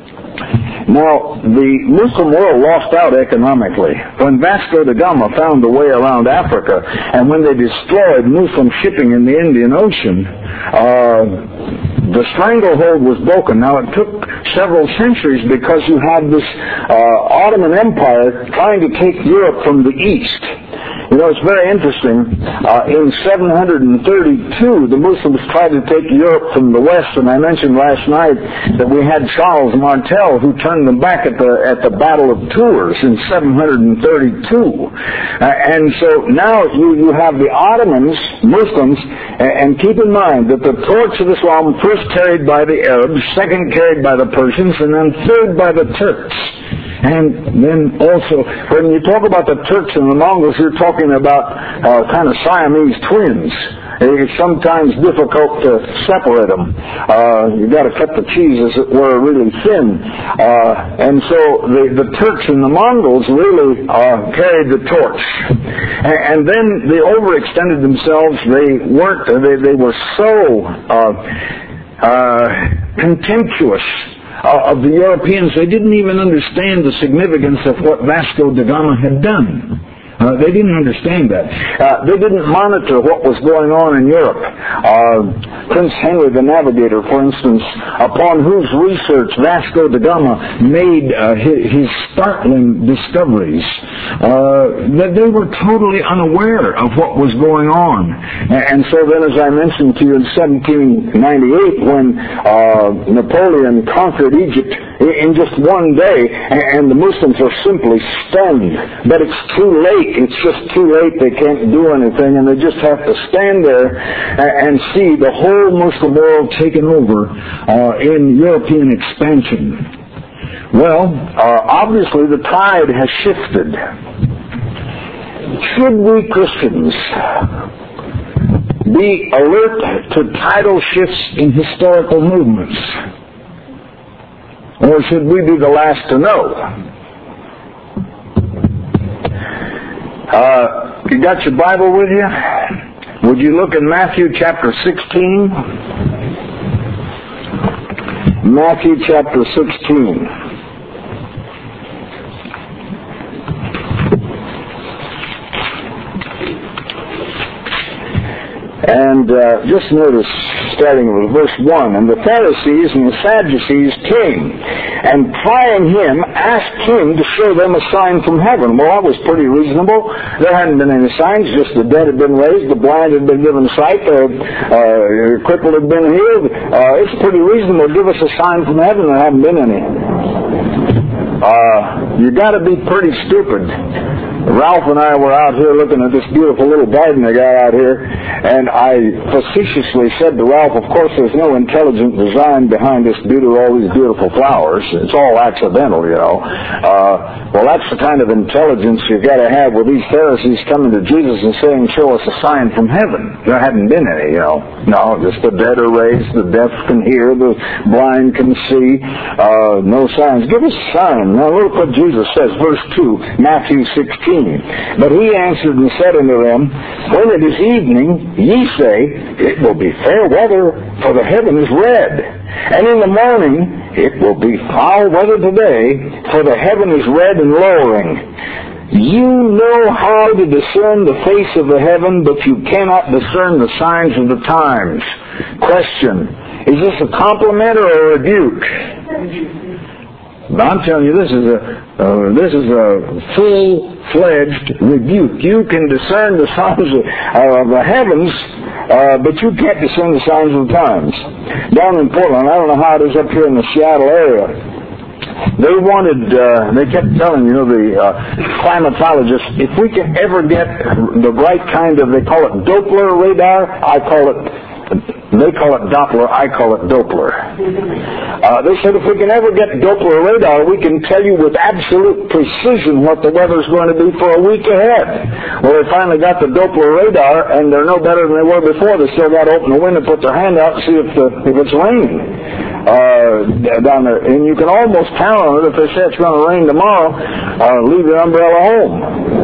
Now, the Muslim world lost out economically. When Vasco da Gama found a way around Africa, and when they destroyed Muslim shipping in the Indian Ocean, uh, the stranglehold was broken. Now, it took several centuries because you had this uh, Ottoman Empire trying to take Europe from the east. You know, it's very interesting. Uh, in seven hundred thirty-two, the Muslims tried to take Europe from the west, and I mentioned last night that we had Charles Martel who turned them back at the at the Battle of Tours in seven hundred thirty-two. Uh, and so now you, you have the Ottomans, Muslims, and, and keep in mind that the torch of Islam first carried by the Arabs, second carried by the Persians, and then third by the Turks. And then also, when you talk about the Turks and the Mongols, you're talking about uh, kind of Siamese twins. It's sometimes difficult to separate them. Uh, you've got to cut the cheese, as it were, really thin. Uh, and so the, the Turks and the Mongols really uh, carried the torch. And, and then they overextended themselves. They weren't. They, they were so uh, uh, contemptuous Uh, of the Europeans. They didn't even understand the significance of what Vasco da Gama had done. Uh, they didn't understand that. Uh, they didn't monitor what was going on in Europe. Uh, Prince Henry the Navigator, for instance, upon whose research Vasco da Gama made uh, his, his startling discoveries, uh, that they were totally unaware of what was going on. And so then, as I mentioned to you, in seventeen ninety-eight, when uh, Napoleon conquered Egypt in just one day, and the Muslims are simply stunned, but it's too late. It's just too late. They can't do anything, and they just have to stand there and see the whole Muslim world taken over uh, in European expansion. Well, uh, obviously the tide has shifted. Should we Christians be alert to tidal shifts in historical movements? Or should we be the last to know? Uh, you got your Bible with you? Would you look in Matthew chapter sixteen? Matthew chapter sixteen. And uh, just notice, starting with verse one, and the Pharisees and the Sadducees came and trying him, asked him to show them a sign from heaven. Well, that was pretty reasonable. There hadn't been any signs, just the dead had been raised, the blind had been given sight, the uh, crippled had been healed. Uh, it's pretty reasonable. Give us a sign from heaven. There haven't been any. Uh, you got to be pretty stupid. Ralph and I were out here looking at this beautiful little garden they got out here, and I facetiously said to Ralph, of course there's no intelligent design behind this beauty, all these beautiful flowers. It's all accidental, you know. Uh, well, that's the kind of intelligence you've got to have with these Pharisees coming to Jesus and saying, show us a sign from heaven. There hadn't been any, you know. No, just the dead are raised, the deaf can hear, the blind can see. Uh, no signs. Give us a sign. Now look what Jesus says, verse two, Matthew sixteen. But he answered and said unto them, when it is evening, ye say, it will be fair weather, for the heaven is red. And in the morning, it will be foul weather today, for the heaven is red and lowering. You know how to discern the face of the heaven, but you cannot discern the signs of the times. Question, is this a compliment or a rebuke? But I'm telling you, this is a uh, this is a full-fledged rebuke. You can discern the signs of, uh, of the heavens, uh, but you can't discern the signs of the times. Down in Portland, I don't know how it is up here in the Seattle area. They wanted, uh, they kept telling, you know, the uh, climatologists, if we can ever get the right kind of, they call it Doppler radar, I call it They call it Doppler, I call it Doppler. Uh, they said if we can ever get Doppler radar, we can tell you with absolute precision what the weather's going to be for a week ahead. Well, they finally got the Doppler radar, and they're no better than they were before. They still got to open the window, put their hand out, and see if, the, if it's raining uh, down there. And you can almost count on it. If they say it's going to rain tomorrow, uh, leave your umbrella home.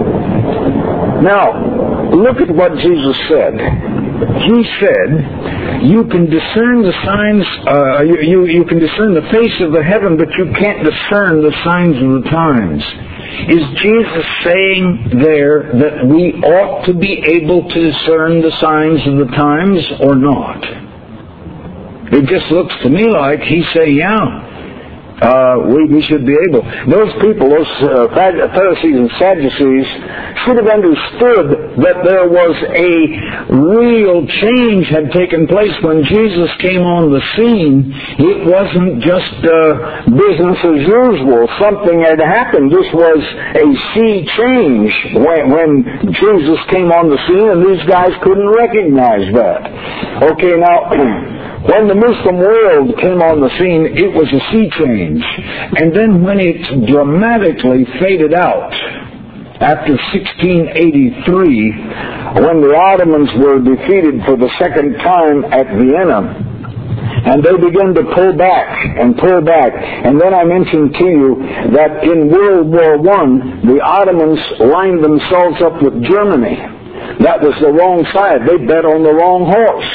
Now, look at what Jesus said. He said, you can discern the signs, uh, you, you, you can discern the face of the heaven, but you can't discern the signs of the times. Is Jesus saying there that we ought to be able to discern the signs of the times or not? It just looks to me like he's saying, yeah. Uh, we, we should be able. Those people, those uh, Pharisees and Sadducees, should have understood that there was a real change had taken place when Jesus came on the scene. It wasn't just uh, business as usual. Something had happened. This was a sea change when, when Jesus came on the scene, and these guys couldn't recognize that. Okay, now, when the Muslim world came on the scene, it was a sea change. And then when it dramatically faded out, after sixteen eighty-three, when the Ottomans were defeated for the second time at Vienna, and they began to pull back and pull back. And then I mentioned to you that in World War One, the Ottomans lined themselves up with Germany. That was the wrong side. They bet on the wrong horse.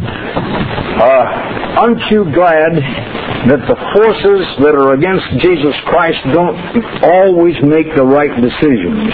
Uh, aren't you glad that the forces that are against Jesus Christ don't always make the right decisions?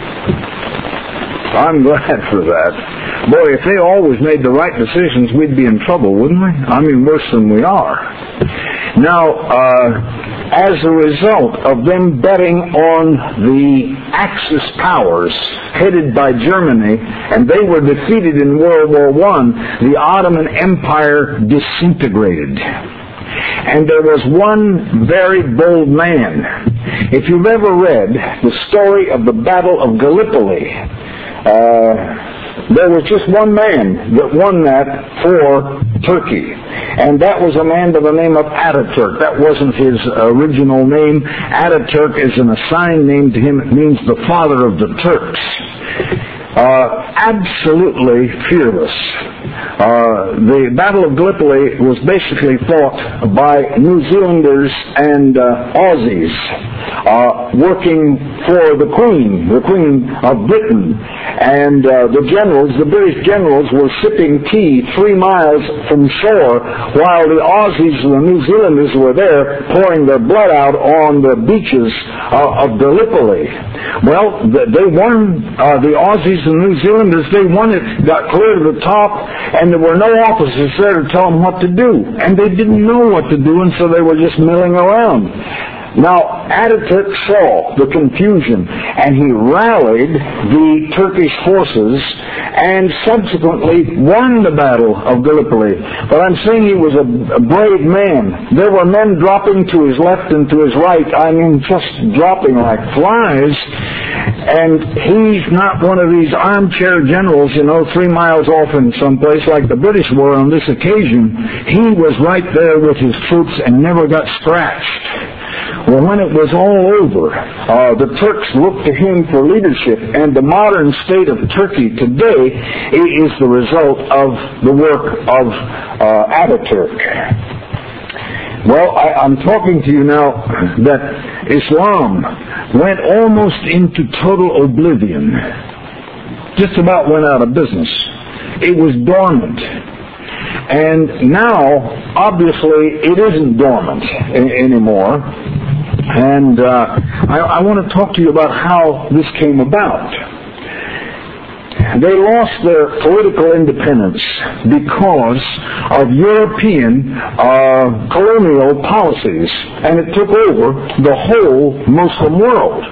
I'm glad for that. Boy, if they always made the right decisions, we'd be in trouble, wouldn't we? I mean, worse than we are. Now, uh, as a result of them betting on the Axis powers headed by Germany, and they were defeated in World War One, the Ottoman Empire disintegrated. And there was one very bold man. If you've ever read the story of the Battle of Gallipoli, uh, there was just one man that won that for Turkey. And that was a man by the name of Ataturk. That wasn't his original name. Ataturk is an assigned name to him. It means the father of the Turks. Uh, absolutely fearless. Uh, the Battle of Gallipoli was basically fought by New Zealanders and uh, Aussies uh, working for the Queen, the Queen of Britain. And uh, the generals, the British generals, were sipping tea three miles from shore while the Aussies and the New Zealanders were there pouring their blood out on the beaches uh, of Gallipoli. Well, they won, uh, the Aussies and New Zealanders, they won it, got clear to the top, and there were no officers there to tell them what to do. And they didn't know what to do, and so they were just milling around. Now, Ataturk saw the confusion, and he rallied the Turkish forces and subsequently won the Battle of Gallipoli. But I'm saying he was a, a brave man. There were men dropping to his left and to his right, I mean just dropping like flies, and he's not one of these armchair generals, you know, three miles off in some place like the British were on this occasion. He was right there with his troops and never got scratched. Well, when it was all over, uh, the Turks looked to him for leadership, and the modern state of Turkey today is the result of the work of uh, Ataturk. Well, I, I'm talking to you now that Islam went almost into total oblivion. Just about went out of business. It was dormant. And now, obviously, it isn't dormant a- anymore. And uh, I, I want to talk to you about how this came about. They lost their political independence because of European uh, colonial policies, and it took over the whole Muslim world.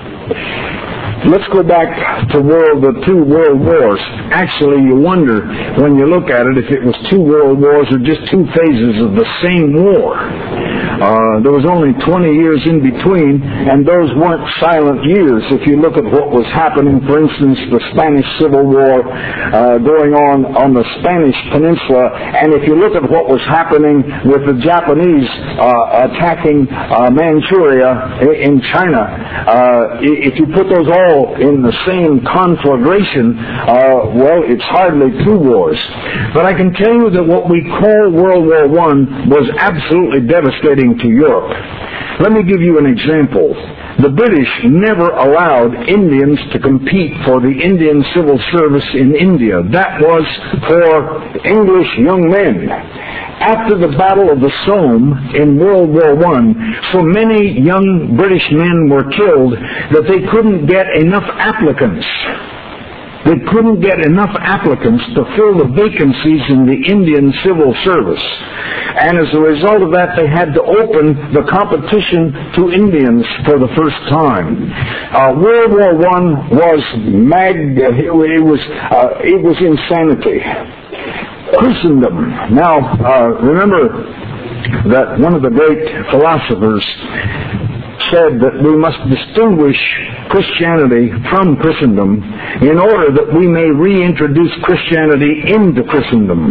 Let's go back to world, the two world wars. Actually, you wonder when you look at it if it was two world wars or just two phases of the same war. Uh, there was only twenty years in between, and those weren't silent years. If you look at what was happening, for instance, the Spanish Civil War uh, going on on the Spanish Peninsula, and if you look at what was happening with the Japanese uh, attacking uh, Manchuria in China, uh, if you put those all in the same conflagration, uh, well, it's hardly two wars. But I can tell you that what we call World War One was absolutely devastating to Europe. Let me give you an example. The British never allowed Indians to compete for the Indian Civil Service in India. That was for English young men. After the Battle of the Somme in World War One, so many young British men were killed that they couldn't get enough applicants. They couldn't get enough applicants to fill the vacancies in the Indian Civil Service. And as a result of that, they had to open the competition to Indians for the first time. Uh, World War One was mag. It was uh, it was insanity. Christendom. Now, uh, remember that one of the great philosophers said that we must distinguish Christianity from Christendom in order that we may reintroduce Christianity into Christendom.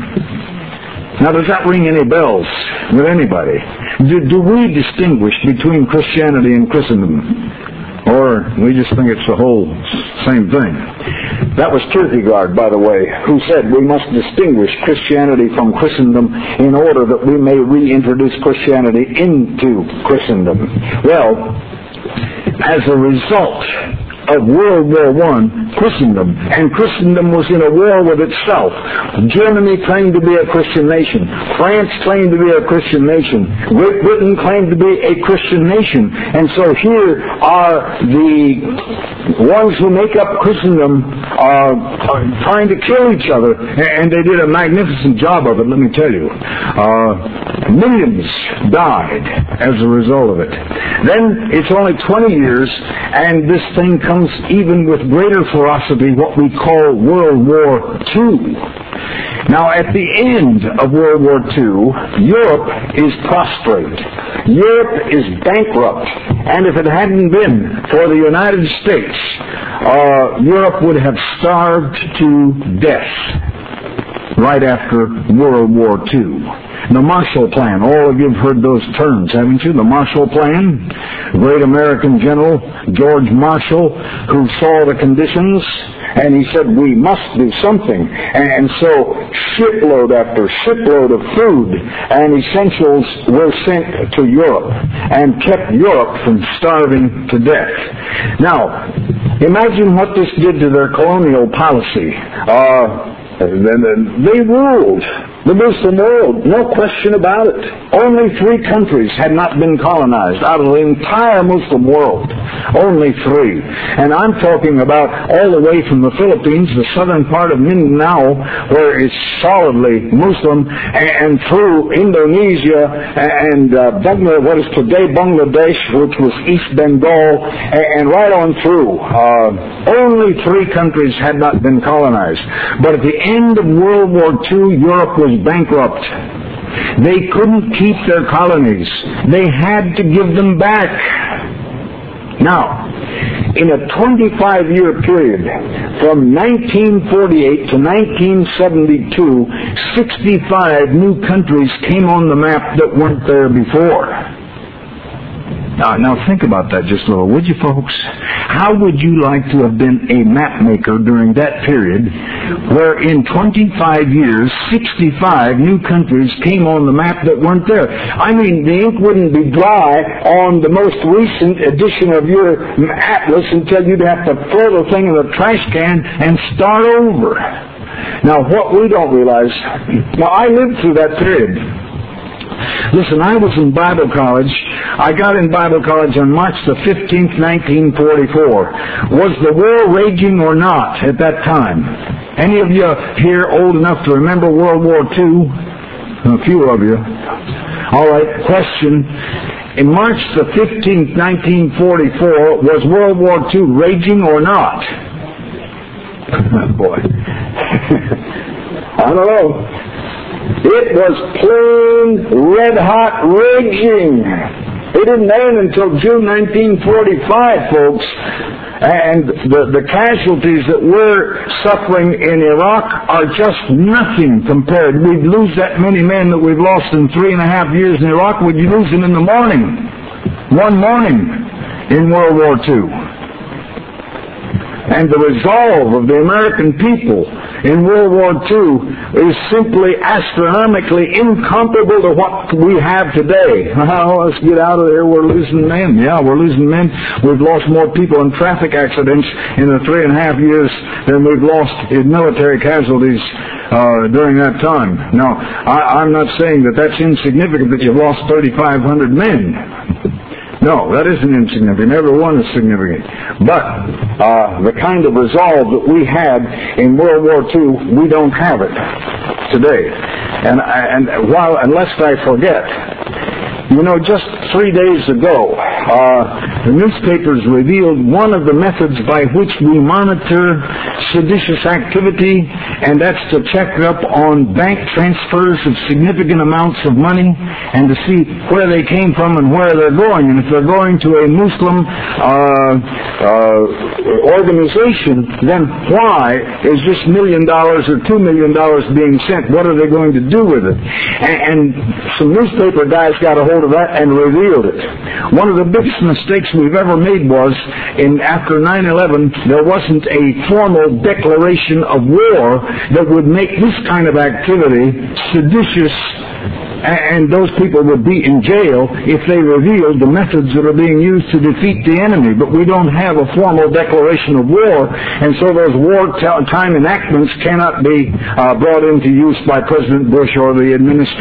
Now, does that ring any bells with anybody? Do, do we distinguish between Christianity and Christendom? Or we just think it's the whole same thing? That was Kierkegaard, by the way, who said we must distinguish Christianity from Christendom in order that we may reintroduce Christianity into Christendom. Well, as a result of World War One, Christendom, and Christendom was in a war with itself. Germany claimed to be a Christian nation. France claimed to be a Christian nation. Great Britain claimed to be a Christian nation. And so here are the ones who make up Christendom uh, trying to kill each other, and they did a magnificent job of it, let me tell you. Uh, millions died as a result of it. Then it's only twenty years, and this thing comes even with greater ferocity, what we call World War Two. Now, at the end of World War Two, Europe is prostrate. Europe is bankrupt. And if it hadn't been for the United States, uh, Europe would have starved to death right after World War Two. The Marshall Plan, all of you have heard those terms, haven't you? The Marshall Plan, great American general, George Marshall, who saw the conditions, and he said, we must do something. And so shipload after shipload of food and essentials were sent to Europe and kept Europe from starving to death. Now, imagine what this did to their colonial policy. Uh, they ruled the Muslim world, no question about it. Only three countries had not been colonized out of the entire Muslim world. Only three. And I'm talking about all the way from the Philippines, the southern part of Mindanao, where it's solidly Muslim, and through Indonesia and uh, Bangladesh, what is today Bangladesh, which was East Bengal, and right on through. Uh, only three countries had not been colonized. But at the end of World War Two, Europe was bankrupt. They couldn't keep their colonies. They had to give them back. Now, in a twenty-five year period, from nineteen forty-eight to nineteen seventy-two, sixty-five new countries came on the map that weren't there before. Now, now think about that just a little, would you, folks? How would you like to have been a map maker during that period where in twenty-five years, sixty-five new countries came on the map that weren't there? I mean, the ink wouldn't be dry on the most recent edition of your atlas until you'd have to throw the thing in the trash can and start over. Now, what we don't realize, now I lived through that period. Listen, I was in Bible college. I got in Bible college on March the fifteenth, nineteen forty-four. Was the war raging or not at that time? Any of you here old enough to remember World War Two? A few of you. All right, question. In March the fifteenth, nineteen forty-four, was World War Two raging or not? Boy. I don't know. It was plain, red-hot raging. It didn't end until June nineteen forty-five, folks. And the, the casualties that we're suffering in Iraq are just nothing compared. We'd lose that many men that we've lost in three and a half years in Iraq. We'd lose them in the morning. One morning in World War Two. And the resolve of the American people in World War Two is simply astronomically incomparable to what we have today. Oh, let's get out of there. We're losing men. Yeah, we're losing men. We've lost more people in traffic accidents in the three and a half years than we've lost in military casualties uh, during that time. Now, I, I'm not saying that that's insignificant that you've lost thirty-five hundred men. No, that isn't insignificant. Every one is significant. But uh, the kind of resolve that we had in World War Two, we don't have it today. And, and while, unless I forget, you know, just three days ago, uh, the newspapers revealed one of the methods by which we monitor seditious activity, and that's to check up on bank transfers of significant amounts of money and to see where they came from and where they're going. And if they're going to a Muslim uh, uh, organization, then why is this million dollars or two million dollars being sent? What are they going to do with it? And, and some newspaper guys got a hold of that and revealed it. One of the biggest mistakes we've ever made was, in after nine eleven, there wasn't a formal declaration of war that would make this kind of activity seditious, and those people would be in jail if they revealed the methods that are being used to defeat the enemy. But we don't have a formal declaration of war, and so those wartime enactments cannot be uh, brought into use by President Bush or the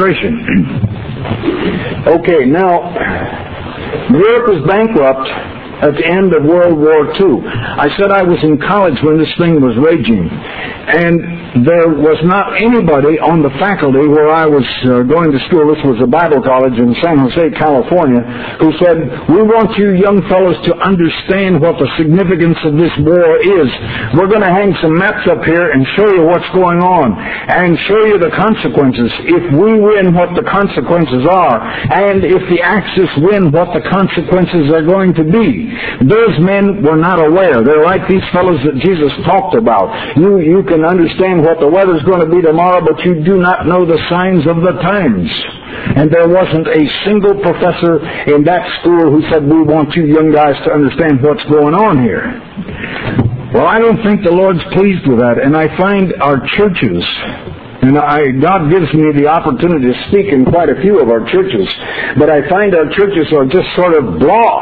administration. Okay, now, Europe is bankrupt at the end of World War Two. I said I was in college when this thing was raging, and there was not anybody on the faculty where I was uh, going to school. This was a Bible college in San Jose, California, who said, "We want you young fellows to understand what the significance of this war is. We're going to hang some maps up here and show you what's going on and show you the consequences. If we win, what the consequences are, and if the Axis win, what the consequences are going to be." Those men were not aware. They're like these fellows that Jesus talked about. You, you can understand what the weather's going to be tomorrow, but you do not know the signs of the times. And there wasn't a single professor in that school who said, "We want you young guys to understand what's going on here." Well, I don't think the Lord's pleased with that. And I find our churches, and I, God gives me the opportunity to speak in quite a few of our churches, but I find our churches are just sort of blah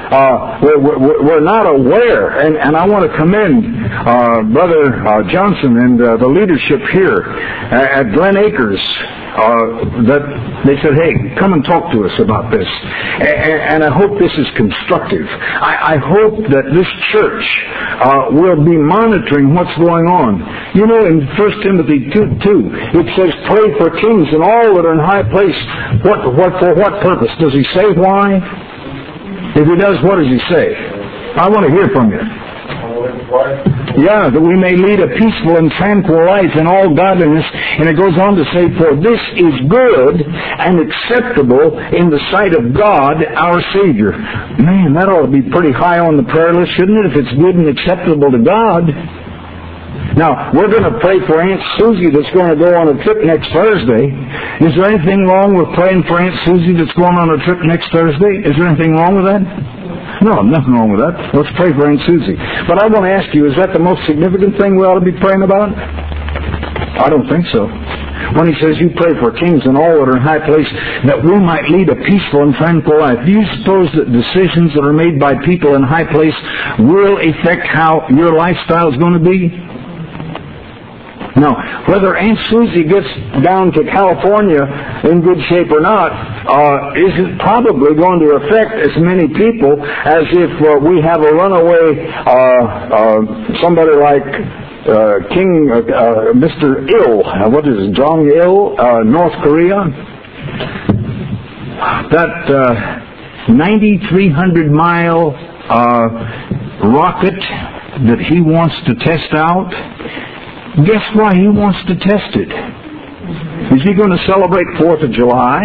uh, we're, we're, we're not aware. And, and I want to commend uh, Brother uh, Johnson and uh, the leadership here at Glen Acres. Uh, that they said, hey, come and talk to us about this. And, and I hope this is constructive. I, I hope that this church uh, will be monitoring what's going on. You know, in First Timothy two, two, it says, pray for kings and all that are in high place. What, what, for what purpose? Does he say why? If he does, what does he say? I want to hear from you. Yeah, that we may lead a peaceful and tranquil life in all godliness. And it goes on to say, for this is good and acceptable in the sight of God, our Savior. Man, that ought to be pretty high on the prayer list, shouldn't it, if it's good and acceptable to God? Now, we're going to pray for Aunt Susie that's going to go on a trip next Thursday. Is there anything wrong with praying for Aunt Susie that's going on a trip next Thursday? Is there anything wrong with that? No, nothing wrong with that. Let's pray for Aunt Susie. But I want to ask you, is that the most significant thing we ought to be praying about? I don't think so. When he says, you pray for kings and all that are in high place, that we might lead a peaceful and tranquil life. Do you suppose that decisions that are made by people in high place will affect how your lifestyle is going to be? Now, whether Aunt Susie gets down to California in good shape or not, uh, isn't probably going to affect as many people as if uh, we have a runaway, uh, uh, somebody like uh, King, uh, uh, Mister Il, uh, what is it, Jong Il, uh, North Korea. That uh, ninety-three hundred mile uh, rocket that he wants to test out, guess why he wants to test it? Is he going to celebrate fourth of July?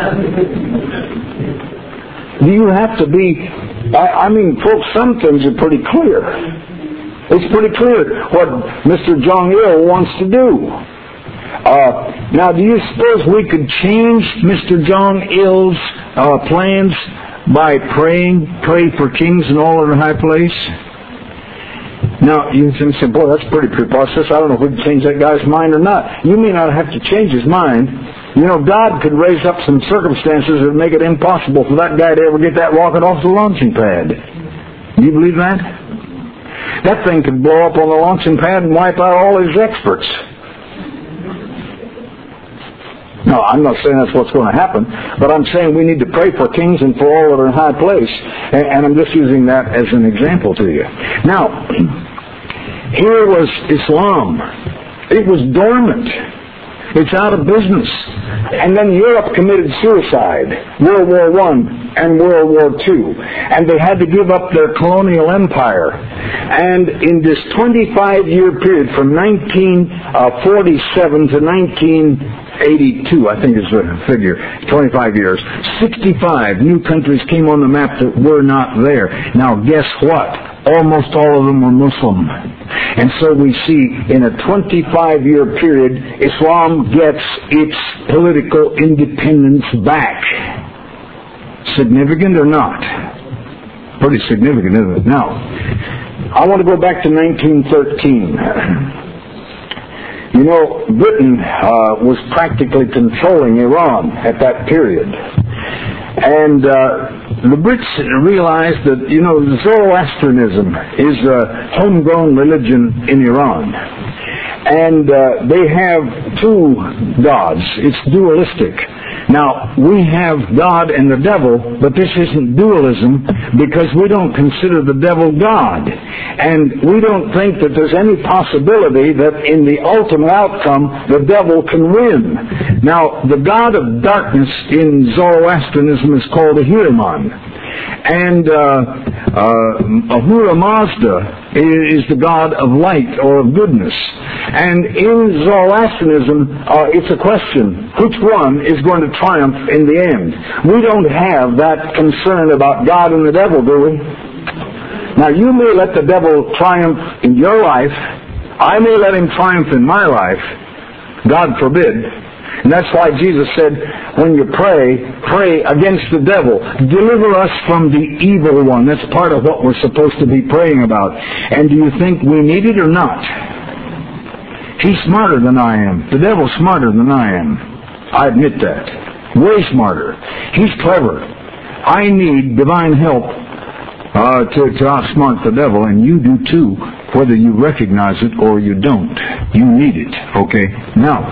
Do you have to be... I, I mean, folks, some things are pretty clear. It's pretty clear what Mister Jong-il wants to do. Uh, now, do you suppose we could change Mister Jong-il's uh, plans by praying, pray for kings and all in a high place? Now, you can say, boy, that's pretty preposterous. I don't know if we can change that guy's mind or not. You may not have to change his mind. You know, God could raise up some circumstances that would make it impossible for that guy to ever get that rocket off the launching pad. Do you believe that? That thing could blow up on the launching pad and wipe out all his experts. No, I'm not saying that's what's going to happen, but I'm saying we need to pray for kings and for all that are in high place, and, and I'm just using that as an example to you. Now, here was Islam. It was dormant. It's out of business. And then Europe committed suicide, World War One and World War Two, and they had to give up their colonial empire. And in this twenty-five year period, from nineteen forty-seven to nineteen eighty-two, I think is the figure, twenty-five years, sixty-five new countries came on the map that were not there. Now guess what? Almost all of them were Muslim. And so we see in a twenty-five year period, Islam gets its political independence back. Significant or not? Pretty significant, isn't it? Now, I want to go back to nineteen thirteen. You know, Britain uh, was practically controlling Iran at that period. And uh, the Brits realized that, you know, Zoroastrianism is a homegrown religion in Iran. And uh, they have two gods. It's dualistic. Now, we have God and the devil, but this isn't dualism because we don't consider the devil God. And we don't think that there's any possibility that in the ultimate outcome, the devil can win. Now, the god of darkness in Zoroastrianism is called Ahriman. And uh, uh, Ahura Mazda is the god of light or of goodness. And in Zoroastrianism, uh, it's a question, which one is going to triumph in the end? We don't have that concern about God and the devil, do we? Now, you may let the devil triumph in your life. I may let him triumph in my life. God forbid. And that's why Jesus said, when you pray, pray against the devil. Deliver us from the evil one. That's part of what we're supposed to be praying about. And do you think we need it or not? He's smarter than I am. The devil's smarter than I am. I admit that. Way smarter. He's clever. I need divine help uh, to, to outsmart the devil, and you do too, whether you recognize it or you don't. You need it, okay? Now,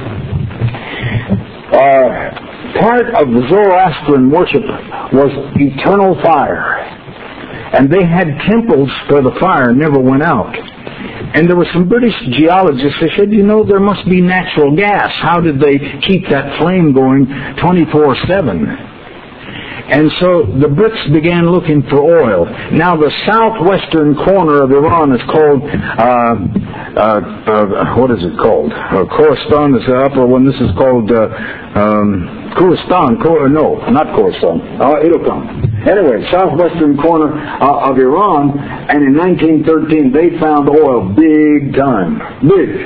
uh, part of the Zoroastrian worship was eternal fire. And they had temples where the fire never went out. And there were some British geologists that said, you know, there must be natural gas. How did they keep that flame going twenty-four seven? And so the Brits began looking for oil. Now the southwestern corner of Iran is called, uh, uh, uh, what is it called? Uh, Khorasan is the upper one. This is called uh, um, Khorasan. Khor- no, not Khorasan. Uh, it'll come. Anyway, southwestern corner uh, of Iran, and in nineteen thirteen they found oil big time. Big.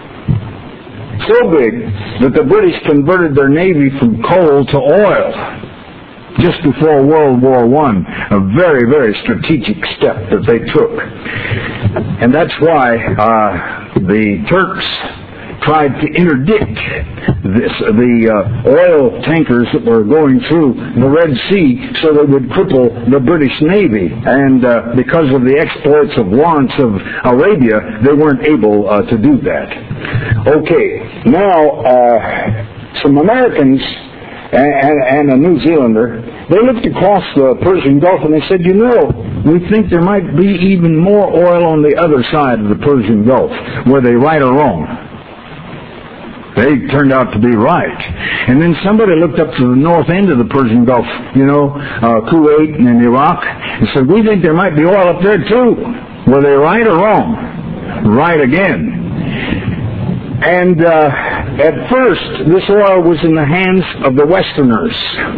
So big that the British converted their navy from coal to oil just before World War One, a very, very strategic step that they took. And that's why uh, the Turks tried to interdict this, the uh, oil tankers that were going through the Red Sea so they would cripple the British Navy. And uh, because of the exploits of Lawrence of Arabia, they weren't able uh, to do that. Okay, now uh, some Americans And, and a New Zealander, they looked across the Persian Gulf and they said, you know, we think there might be even more oil on the other side of the Persian Gulf. Were they right or wrong? They turned out to be right. And then somebody looked up to the north end of the Persian Gulf, you know, uh, Kuwait and Iraq, and said, we think there might be oil up there too. Were they right or wrong? Right again. And uh, at first, this oil was in the hands of the Westerners.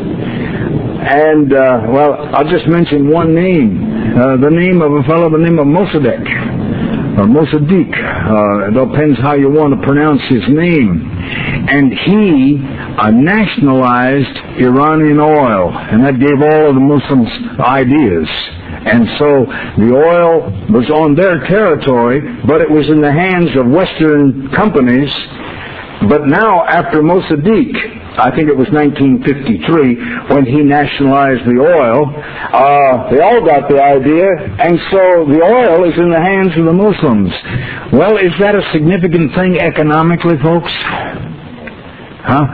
And, uh, well, I'll just mention one name. Uh, the name of a fellow by the name of Mossadegh, or Mossadegh. Uh, it depends how you want to pronounce his name. And he uh, nationalized Iranian oil. And that gave all of the Muslims ideas. And so the oil was on their territory, but it was in the hands of Western companies. But now, after Mossadegh, I think it was nineteen fifty-three, when he nationalized the oil, uh, they all got the idea, and so the oil is in the hands of the Muslims. Well, is that a significant thing economically, folks? Huh?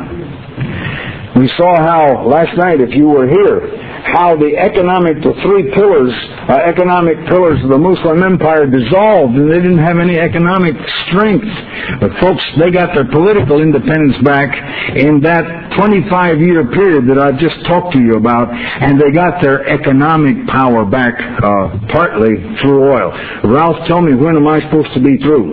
We saw how, last night, if you were here, how the economic, the three pillars, uh, economic pillars of the Muslim empire dissolved, and they didn't have any economic strength. But folks, they got their political independence back in that twenty-five year period that I just talked to you about, and they got their economic power back uh, partly through oil. Ralph, tell me, when am I supposed to be through?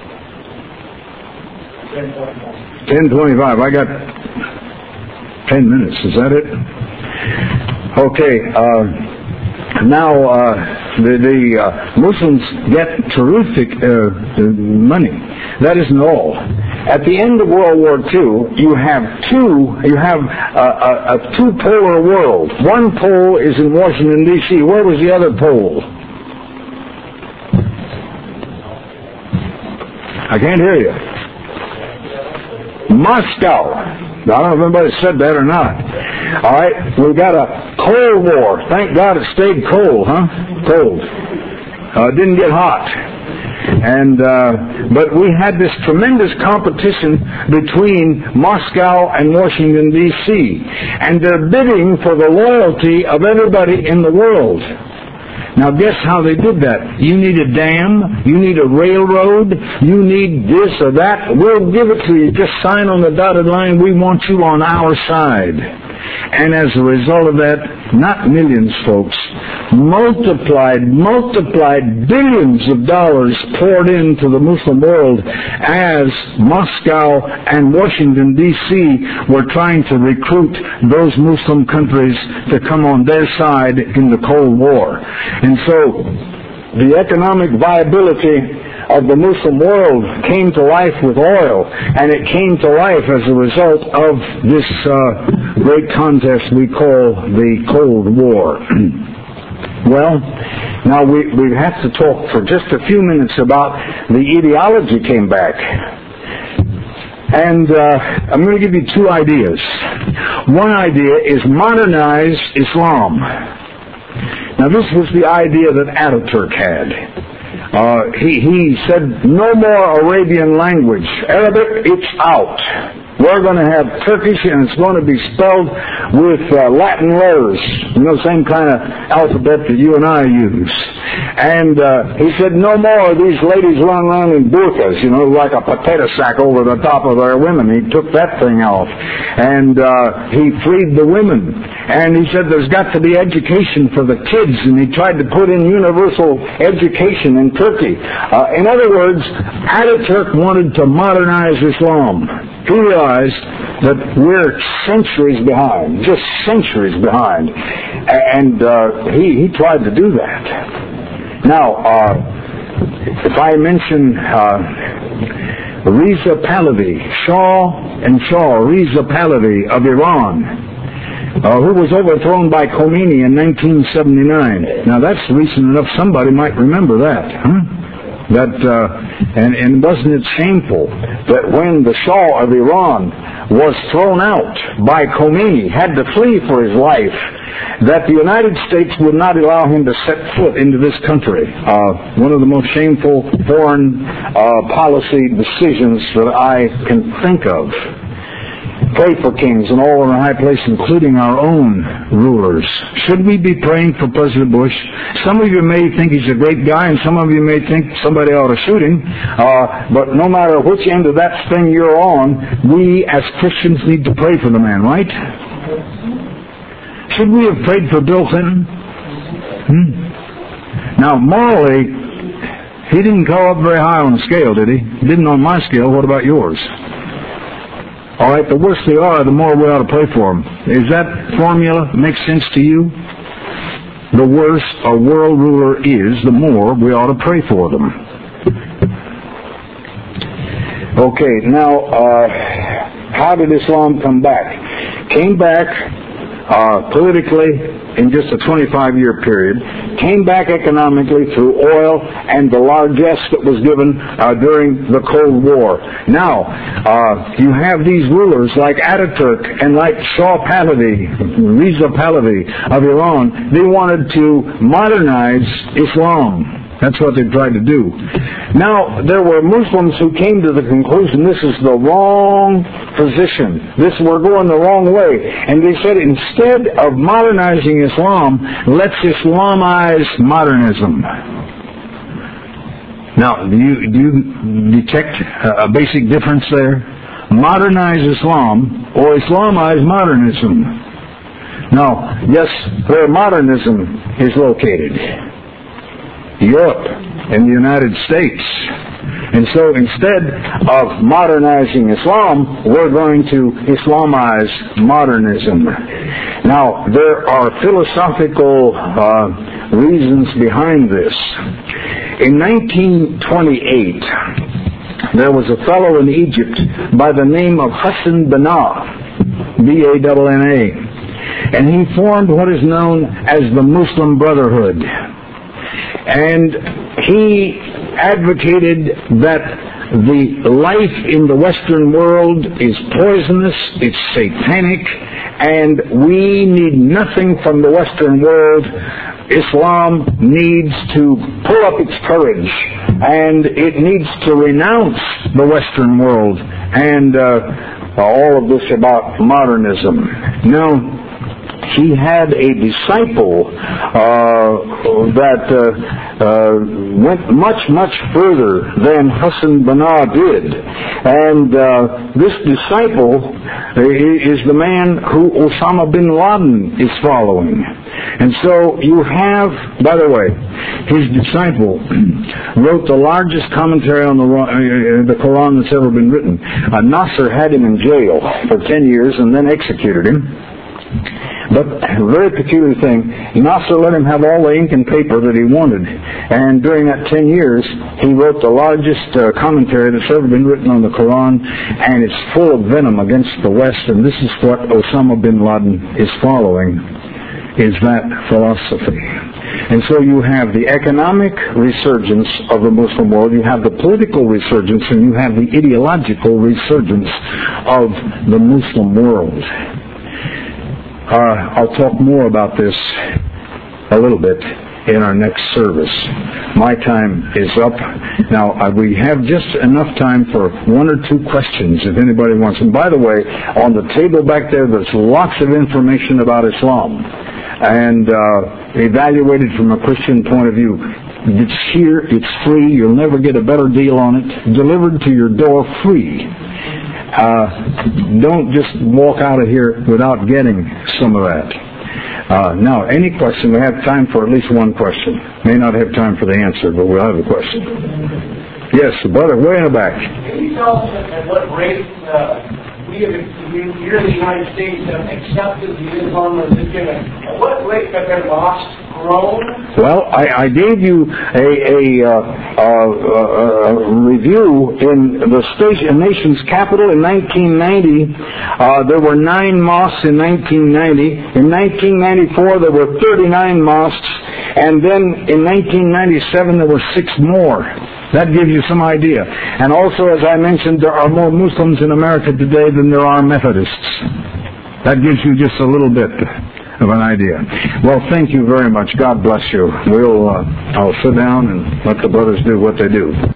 ten twenty-five. I got ten minutes. Is that it? Okay, uh, now uh, the, the uh, Muslims get terrific uh, money. That isn't all. At the end of World War Two, you have two, you have a, a, a two-polar world. One pole is in Washington, D C Where was the other pole? I can't hear you. Moscow. I don't know if anybody said that or not. All right, we've got a Cold War. Thank God it stayed cold, huh? Cold. Uh, it didn't get hot. And uh, but we had this tremendous competition between Moscow and Washington, D C And they're bidding for the loyalty of everybody in the world. Now guess how they did that. You need a dam, you need a railroad, you need this or that. We'll give it to you. Just sign on the dotted line. We want you on our side. And as a result of that, not millions, folks, multiplied, multiplied billions of dollars poured into the Muslim world as Moscow and Washington, D C were trying to recruit those Muslim countries to come on their side in the Cold War. And so the economic viability of the Muslim world came to life with oil, and it came to life as a result of this uh, great contest we call the Cold War. Well, now we, we have to talk for just a few minutes about the ideology came back. And uh, I'm going to give you two ideas. One idea is modernize Islam. Now this was the idea that Ataturk had. Uh, he, he said, no more Arabian language. Arabic, it's out. We're going to have Turkish, and it's going to be spelled with uh, Latin letters, you know, same kind of alphabet that you and I use. And uh, he said, no more of these ladies running around in burqas, you know, like a potato sack over the top of their women. He took that thing off. And uh, he freed the women. And he said there's got to be education for the kids, and he tried to put in universal education in Turkey. Uh, in other words, Ataturk wanted to modernize Islam. He realized that we're centuries behind, just centuries behind. And uh, he, he tried to do that. Now, uh, if I mention uh, Reza Pahlavi, Shah and Shah, Reza Pahlavi of Iran, uh, who was overthrown by Khomeini in nineteen seventy-nine. Now, that's recent enough somebody might remember that, huh? That, uh, and, and wasn't it shameful that when the Shah of Iran was thrown out by Khomeini, had to flee for his life, that the United States would not allow him to set foot into this country? Uh, one of the most shameful foreign uh, policy decisions that I can think of. Pray for kings and all in a high place, including our own rulers. Should we be praying for President Bush? Some of you may think he's a great guy, and some of you may think somebody ought to shoot him. Uh, but no matter which end of that thing you're on, we as Christians need to pray for the man, right? Should we have prayed for Bill Clinton? Hmm? Now, morally, he didn't go up very high on the scale, did he? He didn't on my scale. What about yours? All right, the worse they are, the more we ought to pray for them. Is that formula make sense to you? The worse a world ruler is, the more we ought to pray for them. Okay, now, uh, how did Islam come back? Came back uh, politically in just a twenty-five year period, came back economically through oil and the largesse that was given uh, during the Cold War. Now, uh, you have these rulers like Ataturk and like Shah Pahlavi, Reza Pahlavi of Iran. They wanted to modernize Islam. That's what they tried to do. Now, there were Muslims who came to the conclusion this is the wrong position. This, we're going the wrong way. And they said instead of modernizing Islam, let's Islamize modernism. Now, do you, do you detect a basic difference there? Modernize Islam or Islamize modernism. Now, yes, where modernism is located, Europe and the United States. And so instead of modernizing Islam, we're going to Islamize modernism. Now, there are philosophical uh, reasons behind this. In nineteen twenty-eight, there was a fellow in Egypt by the name of Hassan Banna, B A N N A, and he formed what is known as the Muslim Brotherhood. And he advocated that the life in the Western world is poisonous, it's satanic, and we need nothing from the Western world. Islam needs to pull up its courage, and it needs to renounce the Western world and uh, all of this about modernism. Now, he had a disciple uh, that uh, uh, went much, much further than Hassan Banna did. And uh, this disciple is the man who Osama bin Laden is following. And so you have, by the way, his disciple wrote the largest commentary on the, uh, the Quran that's ever been written. Uh, Nasser had him in jail for ten years and then executed him. But a very peculiar thing, Nasser let him have all the ink and paper that he wanted. And during that ten years, he wrote the largest uh, commentary that's ever been written on the Quran, and it's full of venom against the West, and this is what Osama bin Laden is following, is that philosophy. And so you have the economic resurgence of the Muslim world, you have the political resurgence, and you have the ideological resurgence of the Muslim world. Uh, I'll talk more about this a little bit in our next service. My time is up. Now, uh, we have just enough time for one or two questions if anybody wants. And by the way, on the table back there, there's lots of information about Islam. And uh, evaluated from a Christian point of view. It's here, it's free, you'll never get a better deal on it. Delivered to your door free. Uh, don't just walk out of here without getting some of that. Uh, now, any question? We have time for at least one question. May not have time for the answer, but we'll have a question. Yes, brother, way in the back. Can you tell us at what rate uh, we have, here in the United States have accepted the Islam religion? At what rate have their mosques grown? Well, I, I gave you a, a, uh, uh, a review in the station, nation's capital in nineteen ninety. Uh, there were nine mosques in nineteen ninety. In nineteen ninety-four, there were thirty-nine mosques. And then in nineteen ninety-seven, there were six more. That gives you some idea. And also, as I mentioned, there are more Muslims in America today than there are Methodists. That gives you just a little bit of an idea. Well, thank you very much. God bless you. We'll, uh, I'll sit down and let the brothers do what they do.